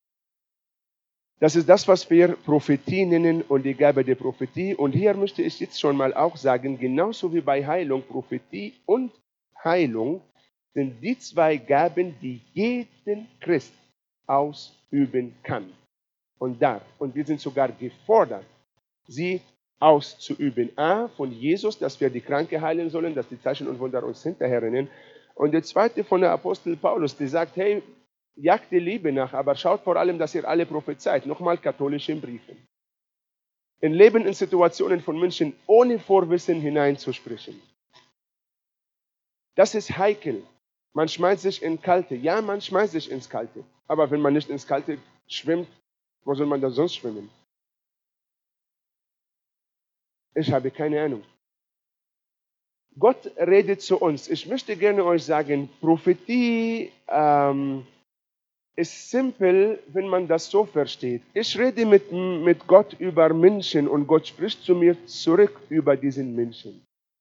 Das ist das, was wir Prophetie nennen und die Gabe der Prophetie. Und hier möchte ich jetzt schon mal auch sagen, genauso wie bei Heilung, Prophetie und Heilung sind die 2 Gaben, die jeden Christ ausüben kann und darf. Und wir sind sogar gefordert, sie auszuüben. Von Jesus, dass wir die Kranke heilen sollen, dass die Zeichen und Wunder uns hinterherrennen. Und der zweite von der Apostel Paulus, der sagt, hey, jagt die Liebe nach, aber schaut vor allem, dass ihr alle prophezeit. Nochmal katholisch in Briefen. in Leben, in Situationen von Menschen ohne Vorwissen hineinzusprechen. Das ist heikel. Man schmeißt sich in Kalte. Ja, man schmeißt sich ins Kalte. Aber wenn man nicht ins Kalte schwimmt, wo soll man da sonst schwimmen? Ich habe keine Ahnung. Gott redet zu uns. Ich möchte gerne euch sagen, Prophetie ist simpel, wenn man das so versteht. Ich rede mit Gott über Menschen und Gott spricht zu mir zurück über diesen Menschen.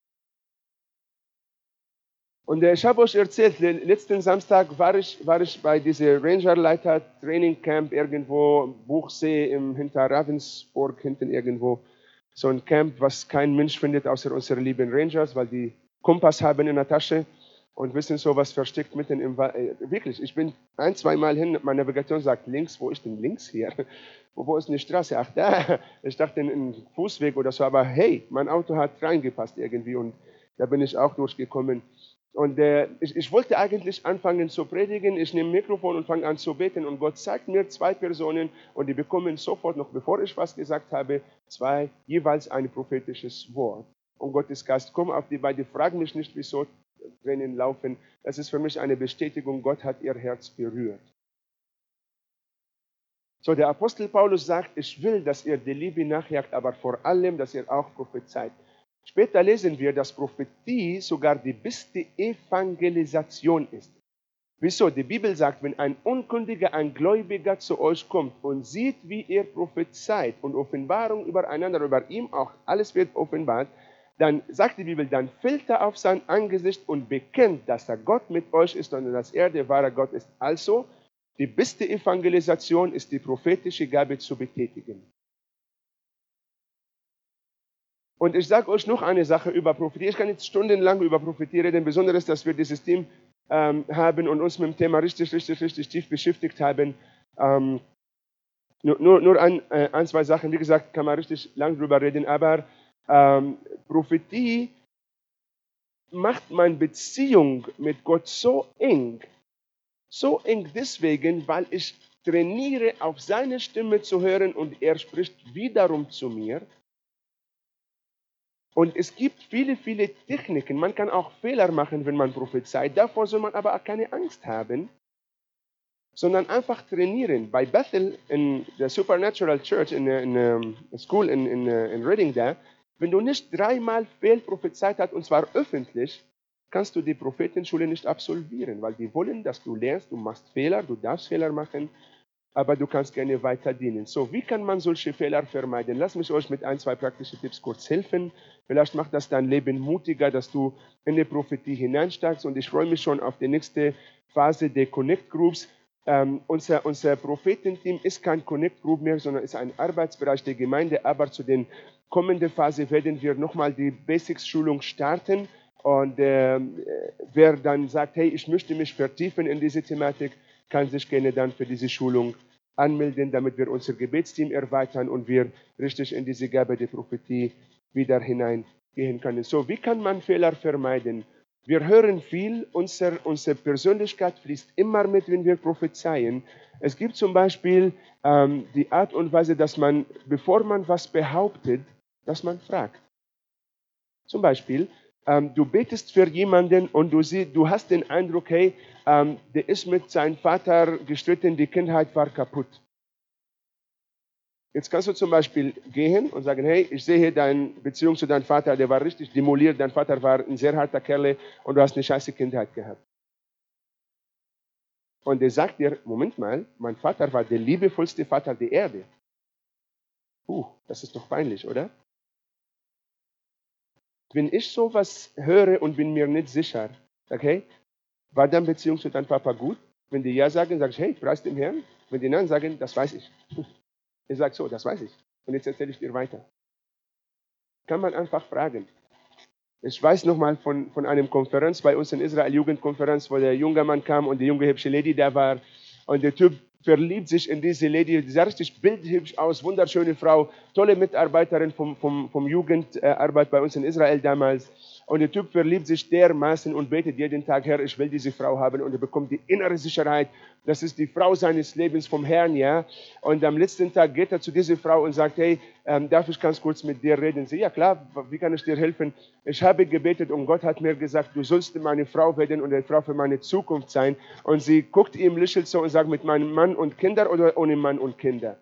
Und ich habe euch erzählt, letzten Samstag war ich bei diesem Rangerleiter-Training Camp irgendwo, Buchsee hinter Ravensburg, hinten irgendwo. So ein Camp, was kein Mensch findet, außer unsere lieben Rangers, weil die Kompass haben in der Tasche und wissen sowas versteckt mitten im Wald. Wirklich, ich bin 1-2 Mal hin, meine Navigation sagt links, wo ist denn links hier? Wo ist eine Straße? Ach da, ich dachte ein Fußweg oder so, aber hey, mein Auto hat reingepasst irgendwie und da bin ich auch durchgekommen. Und ich wollte eigentlich anfangen zu predigen. Ich nehme ein Mikrofon und fange an zu beten. Und Gott zeigt mir 2 Personen und die bekommen sofort, noch bevor ich was gesagt habe, jeweils ein prophetisches Wort. Und Gottes Geist, komm auf die beiden, frag mich nicht, wieso Tränen laufen. Das ist für mich eine Bestätigung, Gott hat ihr Herz berührt. So, der Apostel Paulus sagt, ich will, dass ihr die Liebe nachjagt, aber vor allem, dass ihr auch prophezeit. Später lesen wir, dass Prophetie sogar die beste Evangelisation ist. Wieso? Die Bibel sagt, wenn ein Unkundiger, ein Gläubiger zu euch kommt und sieht, wie ihr prophezeit und Offenbarung übereinander, über ihm auch, alles wird offenbart, dann sagt die Bibel, dann fällt er auf sein Angesicht und bekennt, dass er Gott mit euch ist und dass er der wahre Gott ist. Also, die beste Evangelisation ist die prophetische Gabe zu betätigen. Und ich sage euch noch eine Sache über Prophetie. Ich kann jetzt stundenlang über Prophetie reden, besonders, dass wir dieses Team haben und uns mit dem Thema richtig tief beschäftigt haben. Nur ein, 2 Sachen, wie gesagt, kann man richtig lang drüber reden, aber Prophetie macht meine Beziehung mit Gott so eng deswegen, weil ich trainiere, auf seine Stimme zu hören und er spricht wiederum zu mir. Und es gibt viele Techniken. Man kann auch Fehler machen, wenn man prophezeit. Davor soll man aber auch keine Angst haben, sondern einfach trainieren. Bei Bethel in der Supernatural Church, in der School in Reading da, wenn du nicht 3-mal fehlprophezeit hast, und zwar öffentlich, kannst du die Prophetenschule nicht absolvieren, weil die wollen, dass du lernst, du machst Fehler, du darfst Fehler machen, aber du kannst gerne weiter dienen. So, wie kann man solche Fehler vermeiden? Lass mich euch mit 1, 2 praktischen Tipps kurz helfen. Vielleicht macht das dein Leben mutiger, dass du in die Prophetie hineinsteigst. Und ich freue mich schon auf die nächste Phase der Connect Groups. Unser Prophetenteam ist kein Connect Group mehr, sondern ist ein Arbeitsbereich der Gemeinde. Aber zu den kommenden Phase werden wir nochmal die Basics-Schulung starten. Und wer dann sagt, hey, ich möchte mich vertiefen in diese Thematik, kann sich gerne dann für diese Schulung anmelden, damit wir unser Gebetsteam erweitern und wir richtig in diese Gabe der Prophetie wieder hineingehen können. So, wie kann man Fehler vermeiden? Wir hören viel, unsere Persönlichkeit fließt immer mit, wenn wir prophezeien. Es gibt zum Beispiel die Art und Weise, dass man, bevor man was behauptet, dass man fragt. Zum Beispiel, du betest für jemanden und du hast den Eindruck, hey, der ist mit seinem Vater gestritten, die Kindheit war kaputt. Jetzt kannst du zum Beispiel gehen und sagen, hey, ich sehe deine Beziehung zu deinem Vater, der war richtig demoliert, dein Vater war ein sehr harter Kerl und du hast eine scheiße Kindheit gehabt. Und der sagt dir, Moment mal, mein Vater war der liebevollste Vater der Erde. Das ist doch peinlich, oder? Wenn ich sowas höre und bin mir nicht sicher, sage, hey, war deine Beziehung zu deinem Papa gut? Wenn die ja sagen, sage ich, hey, preis dem Herrn. Wenn die nein sagen, das weiß ich. Ich sage so, das weiß ich. Und jetzt erzähle ich dir weiter. Kann man einfach fragen. Ich weiß nochmal von einer Konferenz bei uns in Israel, Jugendkonferenz, wo der junge Mann kam und die junge hübsche Lady da war. Und der Typ verliebt sich in diese Lady, die sah richtig bildhübsch aus, wunderschöne Frau, tolle Mitarbeiterin vom Jugendarbeit bei uns in Israel damals. Und der Typ verliebt sich dermaßen und betet jeden Tag, Herr, ich will diese Frau haben. Und er bekommt die innere Sicherheit, das ist die Frau seines Lebens vom Herrn, ja. Und am letzten Tag geht er zu dieser Frau und sagt, hey, darf ich ganz kurz mit dir reden? Sie, ja klar, wie kann ich dir helfen? Ich habe gebetet und Gott hat mir gesagt, du sollst meine Frau werden und eine Frau für meine Zukunft sein. Und sie guckt ihm, lächelt so und sagt, mit meinem Mann und Kinder oder ohne Mann und Kinder?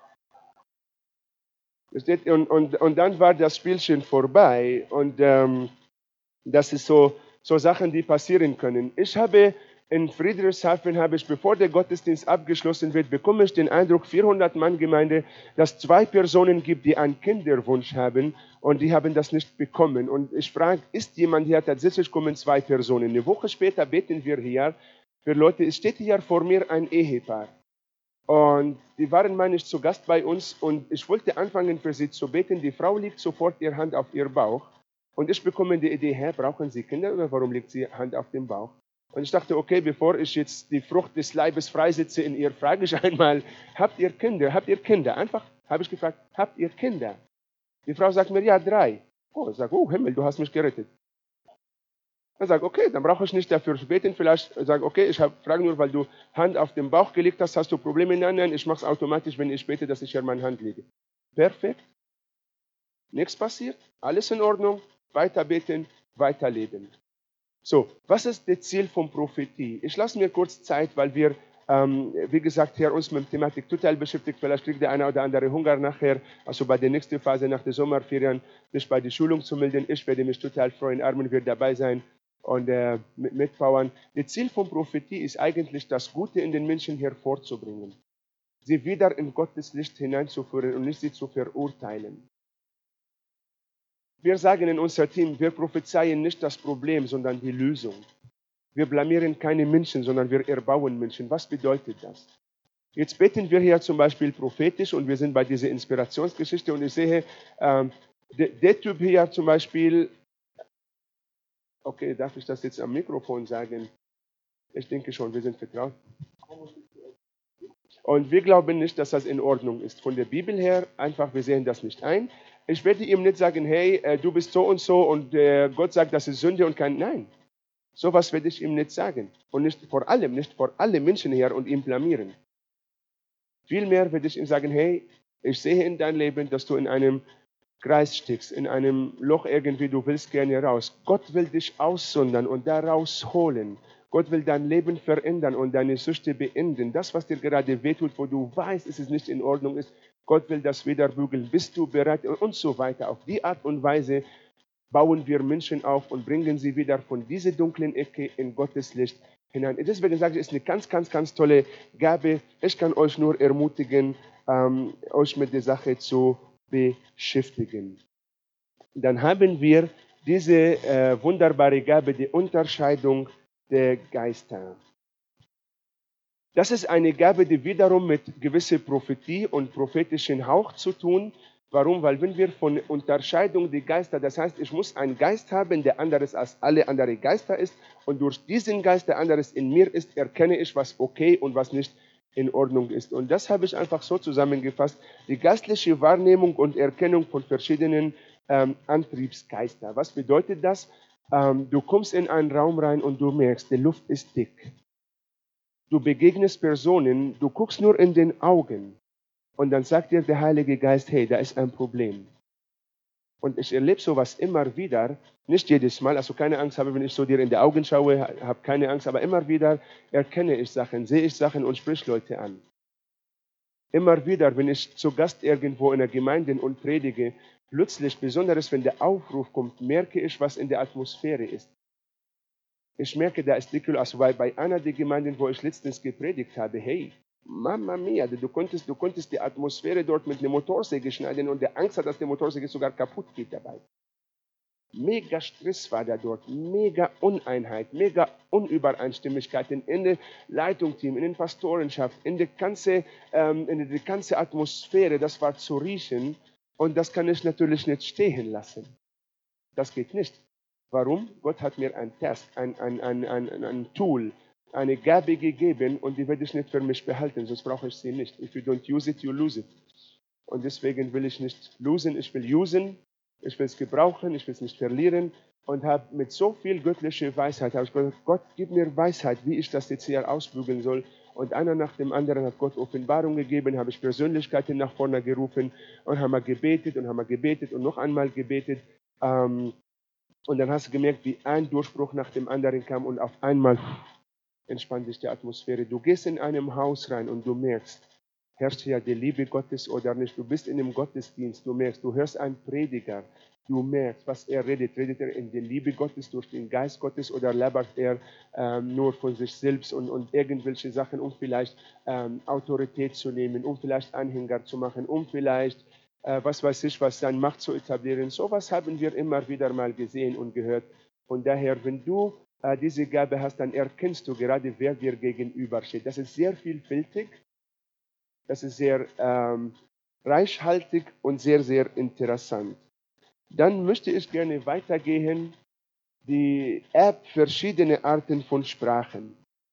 Und dann war das Spielchen vorbei. Und das ist so Sachen, die passieren können. Ich habe in Friedrichshafen, bevor der Gottesdienst abgeschlossen wird, bekomme ich den Eindruck, 400 Mann Gemeinde, dass 2 Personen gibt, die einen Kinderwunsch haben und die haben das nicht bekommen. Und ich frage, ist jemand hier? Tatsächlich kommen 2 Personen. Eine Woche später beten wir hier für Leute. Es steht hier vor mir ein Ehepaar. Und die waren, meine ich, zu Gast bei uns und ich wollte anfangen für sie zu beten. Die Frau legt sofort ihre Hand auf ihr Bauch und ich bekomme die Idee, brauchen Sie Kinder oder warum legt sie Hand auf den Bauch? Und ich dachte, okay, bevor ich jetzt die Frucht des Leibes freisetze in ihr, frage ich einmal, habt ihr Kinder? Habt ihr Kinder? Einfach habe ich gefragt, habt ihr Kinder? Die Frau sagt mir, ja, 3. Oh, ich sage, oh Himmel, du hast mich gerettet. Er sagt, okay, dann brauche ich nicht dafür beten. Vielleicht sage, okay, ich frage nur, weil du Hand auf den Bauch gelegt hast, hast du Probleme? Nein, ich mache es automatisch, wenn ich bete, dass ich hier meine Hand lege. Perfekt. Nichts passiert. Alles in Ordnung. Weiter beten, weiterleben. So, was ist das Ziel von Prophetie? Ich lasse mir kurz Zeit, weil wir, wie gesagt, hier uns mit der Thematik total beschäftigt. Vielleicht kriegt der eine oder andere Hunger nachher, also bei der nächsten Phase nach den Sommerferien, dich bei der Schulung zu melden. Ich werde mich total freuen. Armin wird dabei sein und mitpowern. Das Ziel von Prophetie ist eigentlich, das Gute in den Menschen hervorzubringen. Sie wieder in Gottes Licht hineinzuführen und nicht sie zu verurteilen. Wir sagen in unserem Team, wir prophezeien nicht das Problem, sondern die Lösung. Wir blamieren keine Menschen, sondern wir erbauen Menschen. Was bedeutet das? Jetzt beten wir hier zum Beispiel prophetisch und wir sind bei dieser Inspirationsgeschichte und ich sehe, der Typ hier zum Beispiel, okay, darf ich das jetzt am Mikrofon sagen? Ich denke schon, wir sind vertraut. Und wir glauben nicht, dass das in Ordnung ist. Von der Bibel her, einfach, wir sehen das nicht ein. Ich werde ihm nicht sagen, hey, du bist so und Gott sagt, das ist Sünde und kein, nein. Sowas werde ich ihm nicht sagen. Und nicht vor alle Menschen her und ihm blamieren. Vielmehr werde ich ihm sagen, hey, ich sehe in deinem Leben, dass du in einem Kreis steckst, in einem Loch irgendwie, du willst gerne raus. Gott will dich aussondern und da rausholen. Gott will dein Leben verändern und deine Süchte beenden. Das, was dir gerade wehtut, wo du weißt, dass es nicht in Ordnung ist, Gott will das wieder bügeln. Bist du bereit? Und so weiter. Auf die Art und Weise bauen wir Menschen auf und bringen sie wieder von dieser dunklen Ecke in Gottes Licht hinein. Deswegen sage ich, es ist eine ganz, ganz, ganz tolle Gabe. Ich kann euch nur ermutigen, euch mit der Sache zu beschäftigen. Dann haben wir diese wunderbare Gabe, die Unterscheidung der Geister. Das ist eine Gabe, die wiederum mit gewisser Prophetie und prophetischen Hauch zu tun. Warum? Weil wenn wir von Unterscheidung der Geister, das heißt, ich muss einen Geist haben, der anderes als alle anderen Geister ist und durch diesen Geist, der anderes in mir ist, erkenne ich, was okay und was nicht in Ordnung ist. Und das habe ich einfach so zusammengefasst. Die geistliche Wahrnehmung und Erkennung von verschiedenen Antriebsgeister. Was bedeutet das? Du kommst in einen Raum rein und du merkst, die Luft ist dick. Du begegnest Personen, du guckst nur in den Augen und dann sagt dir der Heilige Geist, hey, da ist ein Problem. Und ich erlebe sowas immer wieder, nicht jedes Mal, also keine Angst habe, wenn ich so dir in die Augen schaue, habe keine Angst, aber immer wieder erkenne ich Sachen, sehe ich Sachen und sprich Leute an. Immer wieder, wenn ich zu Gast irgendwo in der Gemeinde und predige, plötzlich, besonders wenn der Aufruf kommt, merke ich, was in der Atmosphäre ist. Ich merke, da ist Dickel, also bei einer der Gemeinden, wo ich letztens gepredigt habe, hey, Mama mia, du konntest die Atmosphäre dort mit einer Motorsäge schneiden und der Angst hat, dass die Motorsäge sogar kaputt geht dabei. Mega Stress war da dort, mega Uneinheit, mega Unübereinstimmigkeiten in der Leitungsteam, in der Pastorenschaft, in der ganze Atmosphäre, das war zu riechen und das kann ich natürlich nicht stehen lassen. Das geht nicht. Warum? Gott hat mir ein Test, ein Tool, eine Gabe gegeben und die werde ich nicht für mich behalten, sonst brauche ich sie nicht. If you don't use it, you lose it. Und deswegen will ich nicht losen, ich will usen Ich will es gebrauchen, ich will es nicht verlieren. Und habe mit so viel göttlicher Weisheit, habe ich gesagt, Gott, gib mir Weisheit, wie ich das jetzt hier ausbügeln soll. Und einer nach dem anderen hat Gott Offenbarung gegeben, habe ich Persönlichkeiten nach vorne gerufen und haben wir gebetet und haben wir gebetet und noch einmal gebetet. Und dann hast du gemerkt, wie ein Durchbruch nach dem anderen kam und auf einmal entspannt sich die Atmosphäre. Du gehst in einem Haus rein und du merkst, herrscht hier die Liebe Gottes oder nicht. Du bist in einem Gottesdienst, du merkst, du hörst einen Prediger, du merkst, was er redet. Redet er in der Liebe Gottes durch den Geist Gottes oder labert er nur von sich selbst und irgendwelche Sachen, um vielleicht Autorität zu nehmen, um vielleicht Anhänger zu machen, um vielleicht, was weiß ich, was seine Macht zu etablieren. Sowas haben wir immer wieder mal gesehen und gehört. Von daher, wenn du diese Gabe hast, dann erkennst du gerade, wer dir gegenübersteht. Das ist sehr vielfältig, das ist sehr reichhaltig und sehr, sehr interessant. Dann möchte ich gerne weitergehen, die App verschiedene Arten von Sprachen.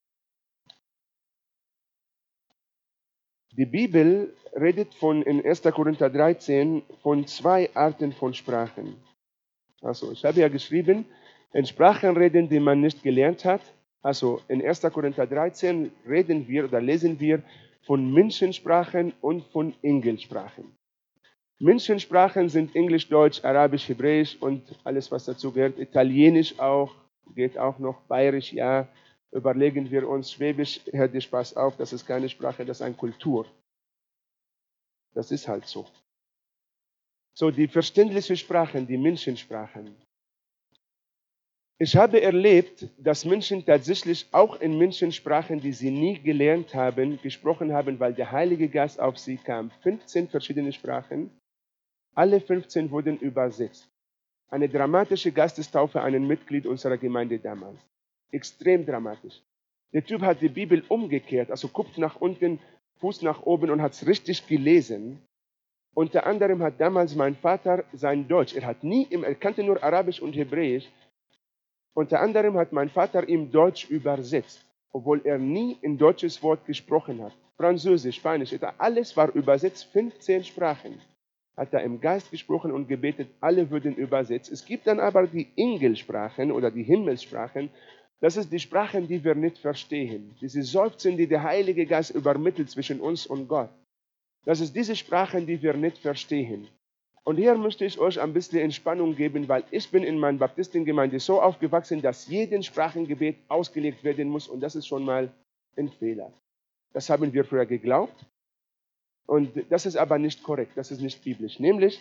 Die Bibel redet in 1. Korinther 13 von 2 Arten von Sprachen. Also ich habe ja geschrieben, in Sprachen reden, die man nicht gelernt hat. Also in 1. Korinther 13 reden wir oder lesen wir von Menschensprachen und von Engelsprachen. Menschensprachen sind Englisch, Deutsch, Arabisch, Hebräisch und alles, was dazu gehört. Italienisch auch, geht auch noch, Bayerisch, ja. Überlegen wir uns, Schwäbisch, hört dir Spaß auf, das ist keine Sprache, das ist eine Kultur. Das ist halt so. So, die verständlichen Sprachen, die Menschensprachen. Ich habe erlebt, dass Menschen tatsächlich auch in Menschensprachen, die sie nie gelernt haben, gesprochen haben, weil der Heilige Geist auf sie kam. 15 verschiedene Sprachen, alle 15 wurden übersetzt. Eine dramatische Geistestaufe einem Mitglied unserer Gemeinde damals. Extrem dramatisch. Der Typ hat die Bibel umgekehrt, also guckt nach unten, Fuß nach oben und hat es richtig gelesen. Unter anderem hat damals mein Vater sein Deutsch, er kannte nur Arabisch und Hebräisch. Unter anderem hat mein Vater ihm Deutsch übersetzt, obwohl er nie ein deutsches Wort gesprochen hat. Französisch, Spanisch, alles war übersetzt, 15 Sprachen. Hat er im Geist gesprochen und gebetet, alle würden übersetzt. Es gibt dann aber die Engelsprachen oder die Himmelssprachen. Das ist die Sprachen, die wir nicht verstehen. Diese Seufzen, die der Heilige Geist übermittelt zwischen uns und Gott. Das ist diese Sprachen, die wir nicht verstehen. Und hier möchte ich euch ein bisschen Entspannung geben, weil ich bin in meiner Baptistengemeinde so aufgewachsen, dass jeden Sprachengebet ausgelegt werden muss und das ist schon mal ein Fehler. Das haben wir früher geglaubt und das ist aber nicht korrekt, das ist nicht biblisch. Nämlich,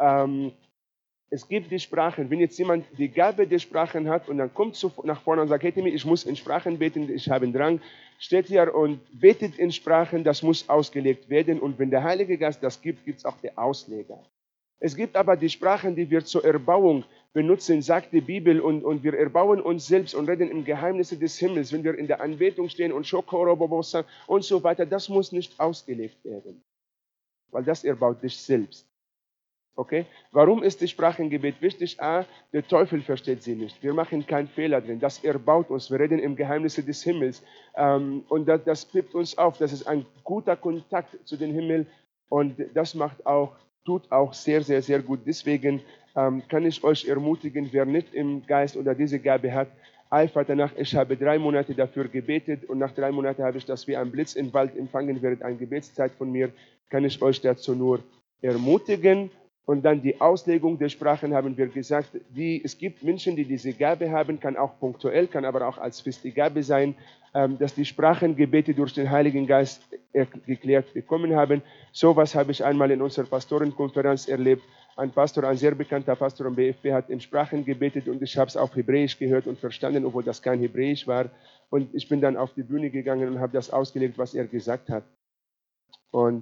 es gibt die Sprachen, wenn jetzt jemand die Gabe der Sprachen hat und dann kommt nach vorne und sagt, hey Timmy, ich muss in Sprachen beten, ich habe einen Drang, steht hier und betet in Sprachen, das muss ausgelegt werden und wenn der Heilige Geist das gibt, gibt es auch den Ausleger. Es gibt aber die Sprachen, die wir zur Erbauung benutzen, sagt die Bibel, und wir erbauen uns selbst und reden im Geheimnisse des Himmels, wenn wir in der Anbetung stehen und Shokorobobosa und so weiter. Das muss nicht ausgelegt werden, weil das erbaut dich selbst. Okay? Warum ist das Sprachengebet wichtig? A, der Teufel versteht sie nicht. Wir machen keinen Fehler drin. Das erbaut uns. Wir reden im Geheimnisse des Himmels. Und das pippt uns auf. Das ist ein guter Kontakt zu dem Himmel. Und das tut auch sehr, sehr, sehr gut. Deswegen kann ich euch ermutigen, wer nicht im Geist oder diese Gabe hat, eifert danach. Ich habe 3 Monate dafür gebetet und nach 3 Monaten habe ich das wie ein Blitz im Wald empfangen während einer Gebetszeit von mir. Kann ich euch dazu nur ermutigen. Und dann die Auslegung der Sprachen haben wir gesagt, es gibt Menschen, die diese Gabe haben, kann auch punktuell, kann aber auch als feste Gabe sein, dass die Sprachengebete durch den Heiligen Geist geklärt bekommen haben. Sowas habe ich einmal in unserer Pastorenkonferenz erlebt. Ein Pastor, ein sehr bekannter Pastor am BFP hat in Sprachen gebetet und ich habe es auf Hebräisch gehört und verstanden, obwohl das kein Hebräisch war. Und ich bin dann auf die Bühne gegangen und habe das ausgelegt, was er gesagt hat. Und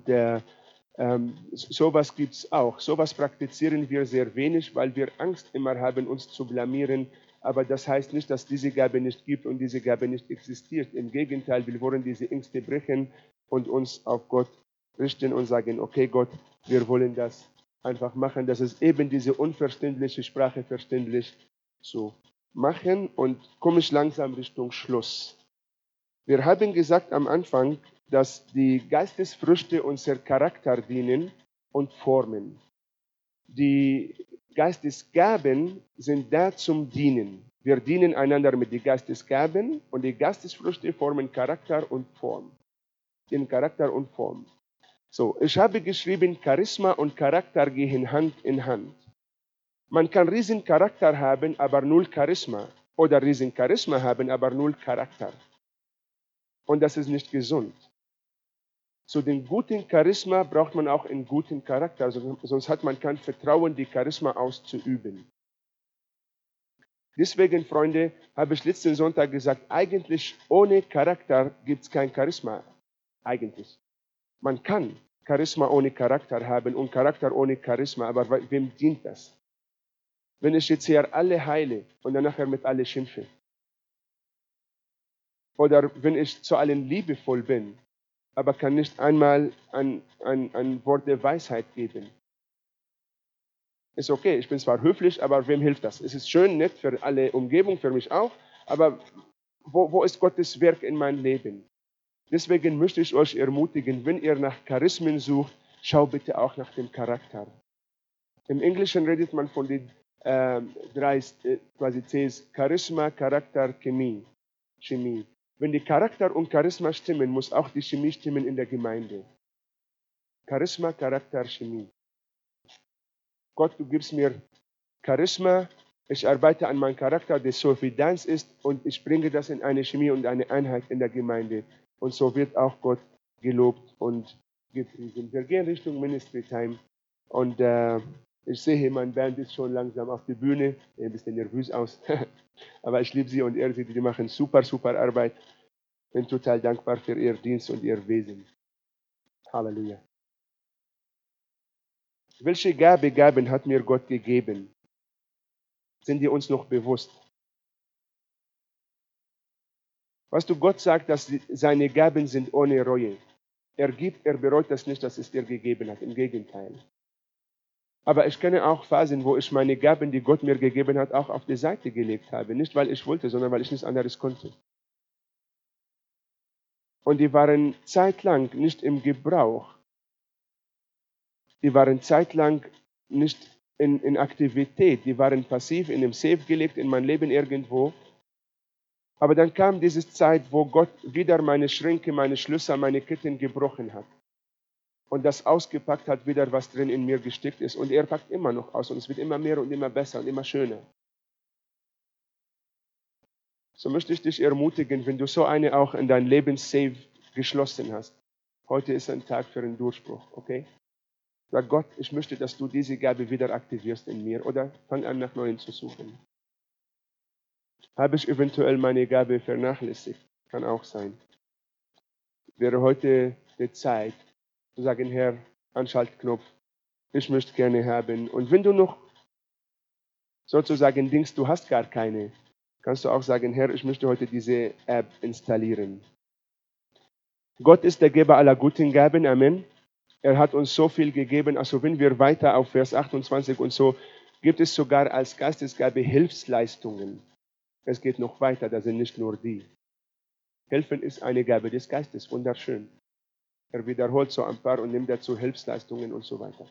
sowas gibt es auch. Sowas praktizieren wir sehr wenig, weil wir Angst immer haben, uns zu blamieren. Aber das heißt nicht, dass diese Gabe nicht gibt und diese Gabe nicht existiert. Im Gegenteil, wir wollen diese Ängste brechen und uns auf Gott richten und sagen, okay Gott, wir wollen das einfach machen. Das ist eben diese unverständliche Sprache verständlich zu machen. Und komme ich langsam Richtung Schluss. Wir haben gesagt am Anfang, dass die Geistesfrüchte unser Charakter dienen und formen. Die Geistesgaben sind da zum Dienen. Wir dienen einander mit den Geistesgaben und die Geistesfrüchte formen Charakter und Form. In Charakter und Form. So, ich habe geschrieben, Charisma und Charakter gehen Hand in Hand. Man kann riesen Charakter haben, aber null Charisma. Oder riesen Charisma haben, aber null Charakter. Und das ist nicht gesund. Zu dem guten Charisma braucht man auch einen guten Charakter, sonst hat man kein Vertrauen, die Charisma auszuüben. Deswegen, Freunde, habe ich letzten Sonntag gesagt, eigentlich ohne Charakter gibt es kein Charisma. Eigentlich. Man kann Charisma ohne Charakter haben und Charakter ohne Charisma, aber wem dient das? Wenn ich jetzt hier alle heile und dann nachher mit alle schimpfe. Oder wenn ich zu allen liebevoll bin, aber kann nicht einmal ein Wort der Weisheit geben. Ist okay, ich bin zwar höflich, aber wem hilft das? Es ist schön, nett für alle Umgebung, für mich auch, aber wo ist Gottes Werk in meinem Leben? Deswegen möchte ich euch ermutigen, wenn ihr nach Charismen sucht, schau bitte auch nach dem Charakter. Im Englischen redet man von den drei quasi Cs, Charisma, Charakter, Chemie. Wenn die Charakter und Charisma stimmen, muss auch die Chemie stimmen in der Gemeinde. Charisma, Charakter, Chemie. Gott, du gibst mir Charisma, ich arbeite an meinem Charakter, der so wie deins ist, und ich bringe das in eine Chemie und eine Einheit in der Gemeinde. Und so wird auch Gott gelobt und gepriesen. Wir gehen Richtung Ministry Time und ich sehe, mein Band ist schon langsam auf der Bühne, ein bisschen nervös aus, aber ich liebe sie und ehre sie, die machen super Arbeit. Bin total dankbar für ihr Dienst und ihr Wesen. Halleluja. Welche Gaben hat mir Gott gegeben? Sind die uns noch bewusst? Weißt du, Gott sagt, dass seine Gaben sind ohne Reue. Er gibt, er bereut das nicht, dass es dir gegeben hat. Im Gegenteil. Aber ich kenne auch Phasen, wo ich meine Gaben, die Gott mir gegeben hat, auch auf die Seite gelegt habe. Nicht, weil ich wollte, sondern weil ich nichts anderes konnte. Und die waren zeitlang nicht im Gebrauch. Die waren zeitlang nicht in Aktivität. Die waren passiv in einem Safe gelegt, in mein Leben irgendwo. Aber dann kam diese Zeit, wo Gott wieder meine Schränke, meine Schlösser, meine Ketten gebrochen hat. Und das ausgepackt hat, wieder was drin in mir gesteckt ist. Und er packt immer noch aus. Und es wird immer mehr und immer besser und immer schöner. So möchte ich dich ermutigen, wenn du so eine auch in dein Leben-Safe geschlossen hast. Heute ist ein Tag für einen Durchbruch, okay? Sag Gott, ich möchte, dass du diese Gabe wieder aktivierst in mir. Oder fang an, nach Neuen zu suchen. Habe ich eventuell meine Gabe vernachlässigt? Kann auch sein. Wäre heute die Zeit, zu sagen, Herr, Anschaltknopf, ich möchte gerne haben. Und wenn du noch sozusagen denkst, du hast gar keine, kannst du auch sagen, Herr, ich möchte heute diese App installieren. Gott ist der Geber aller guten Gaben, Amen. Er hat uns so viel gegeben, also wenn wir weiter auf Vers 28 und so, gibt es sogar als Geistesgabe Hilfsleistungen. Es geht noch weiter, das sind nicht nur die. Helfen ist eine Gabe des Geistes, wunderschön. Er wiederholt so ein paar und nimmt dazu Hilfsleistungen und so weiter.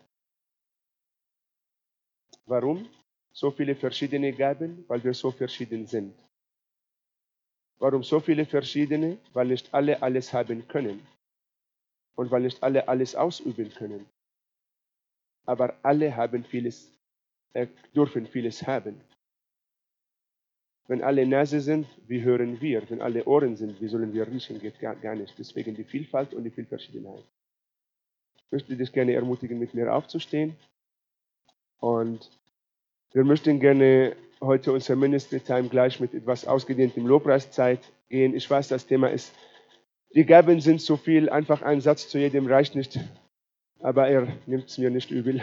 Warum? So viele verschiedene Gaben, weil wir so verschieden sind. Warum so viele verschiedene? Weil nicht alle alles haben können. Und weil nicht alle alles ausüben können. Aber alle haben vieles, dürfen vieles haben. Wenn alle Nase sind, wie hören wir? Wenn alle Ohren sind, wie sollen wir riechen? Geht gar nicht. Deswegen die Vielfalt und die Vielverschiedenheit. Ich möchte dich gerne ermutigen, mit mir aufzustehen. Und wir möchten gerne heute unser Ministry Time gleich mit etwas ausgedehntem Lobpreiszeit gehen. Ich weiß, das Thema ist, die Gaben sind so viel, einfach ein Satz zu jedem reicht nicht. Aber er nimmt es mir nicht übel.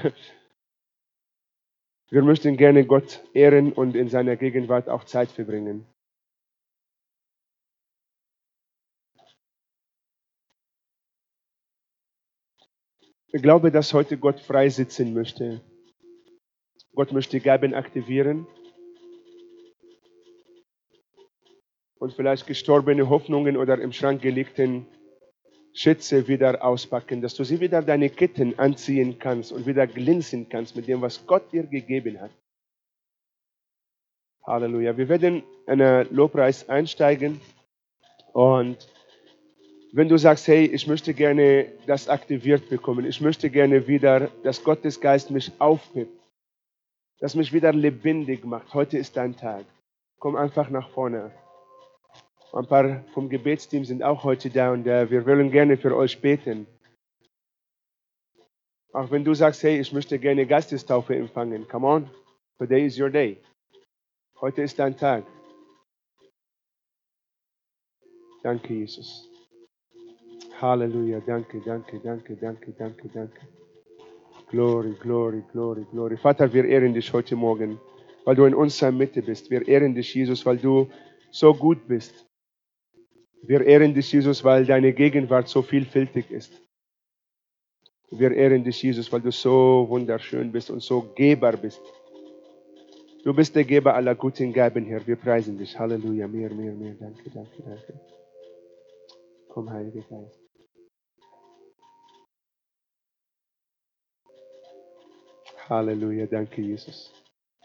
Wir möchten gerne Gott ehren und in seiner Gegenwart auch Zeit verbringen. Ich glaube, dass heute Gott freisitzen möchte. Gott möchte Gaben aktivieren und vielleicht gestorbene Hoffnungen oder im Schrank gelegten Schätze wieder auspacken, dass du sie wieder deine Ketten anziehen kannst und wieder glänzen kannst mit dem, was Gott dir gegeben hat. Halleluja. Wir werden in einen Lobpreis einsteigen und wenn du sagst, hey, ich möchte gerne das aktiviert bekommen, ich möchte gerne wieder, dass Gottes Geist mich aufhebt, dass mich wieder lebendig macht, heute ist dein Tag. Komm einfach nach vorne. Ein paar vom Gebetsteam sind auch heute da und wir wollen gerne für euch beten. Auch wenn du sagst, hey, ich möchte gerne Geistestaufe empfangen. Come on, today is your day. Heute ist dein Tag. Danke, Jesus. Halleluja, danke, danke, danke, danke, danke, danke. Glory, glory, glory, glory. Vater, wir ehren dich heute Morgen, weil du in unserer Mitte bist. Wir ehren dich, Jesus, weil du so gut bist. Wir ehren dich, Jesus, weil deine Gegenwart so vielfältig ist. Wir ehren dich, Jesus, weil du so wunderschön bist und so Geber bist. Du bist der Geber aller guten Gaben, Herr. Wir preisen dich. Halleluja. Mehr, mehr, mehr. Danke, danke, danke. Komm, Heiliger Geist. Halleluja. Danke, Jesus.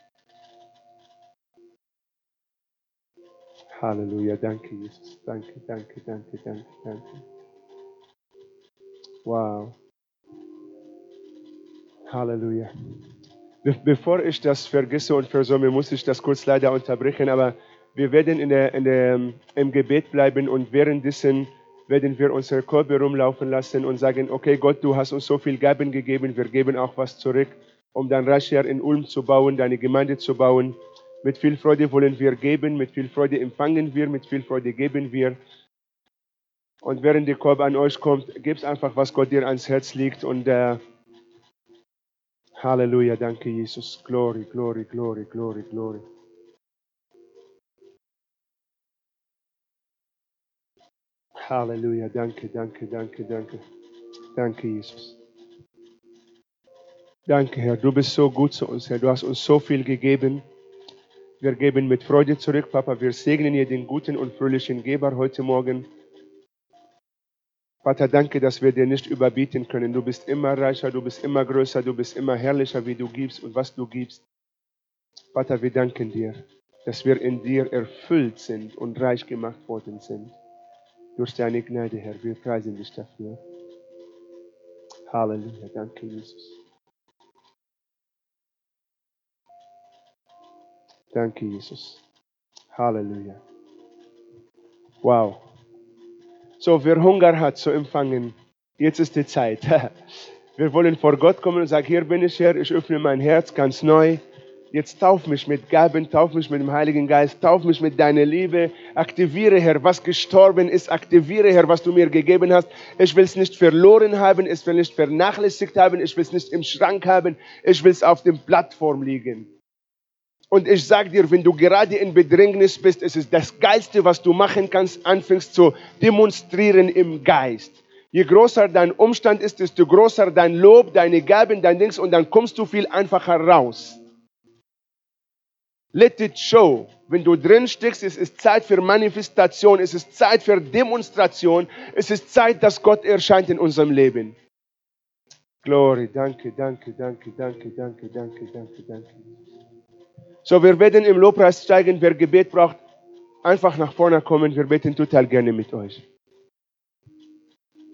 Halleluja. Danke, Jesus. Danke, danke, danke, danke, danke. Wow. Halleluja. Bevor ich das vergesse und versäume, muss ich das kurz leider unterbrechen, aber wir werden im Gebet bleiben und währenddessen werden wir unsere Körbe rumlaufen lassen und sagen, okay Gott, du hast uns so viel Gaben gegeben, wir geben auch was zurück, um dein Reich hier in Ulm zu bauen, deine Gemeinde zu bauen. Mit viel Freude wollen wir geben, mit viel Freude empfangen wir, mit viel Freude geben wir. Und während der Korb an euch kommt, gebt einfach, was Gott dir ans Herz liegt und Halleluja, danke Jesus. Glory, glory, glory, glory, glory. Halleluja, danke, danke, danke, danke. Danke, Jesus. Danke, Herr. Du bist so gut zu uns, Herr. Du hast uns so viel gegeben. Wir geben mit Freude zurück, Papa. Wir segnen hier den guten und fröhlichen Geber heute Morgen. Vater, danke, dass wir dir nicht überbieten können. Du bist immer reicher, du bist immer größer, du bist immer herrlicher, wie du gibst und was du gibst. Vater, wir danken dir, dass wir in dir erfüllt sind und reich gemacht worden sind. Durch deine Gnade, Herr, wir preisen dich dafür. Halleluja, danke, Jesus. Danke, Jesus. Halleluja. Wow. So, wer Hunger hat zu empfangen, jetzt ist die Zeit. Wir wollen vor Gott kommen und sagen, hier bin ich, Herr, ich öffne mein Herz ganz neu. Jetzt tauf mich mit Gaben, tauf mich mit dem Heiligen Geist, tauf mich mit deiner Liebe. Aktiviere, Herr, was gestorben ist. Aktiviere, Herr, was du mir gegeben hast. Ich will es nicht verloren haben, ich will nicht vernachlässigt haben, ich will es nicht im Schrank haben, ich will es auf der Plattform liegen. Und ich sage dir, wenn du gerade in Bedrängnis bist, es ist das Geilste, was du machen kannst, anfängst zu demonstrieren im Geist. Je größer dein Umstand ist, desto größer dein Lob, deine Gaben, dein Dings und dann kommst du viel einfacher raus. Let it show. Wenn du drin steckst, es ist Zeit für Manifestation, es ist Zeit für Demonstration, es ist Zeit, dass Gott erscheint in unserem Leben. Glory, danke, danke, danke, danke, danke, danke, danke, danke. So, wir werden im Lobpreis steigen. Wer Gebet braucht, einfach nach vorne kommen. Wir beten total gerne mit euch.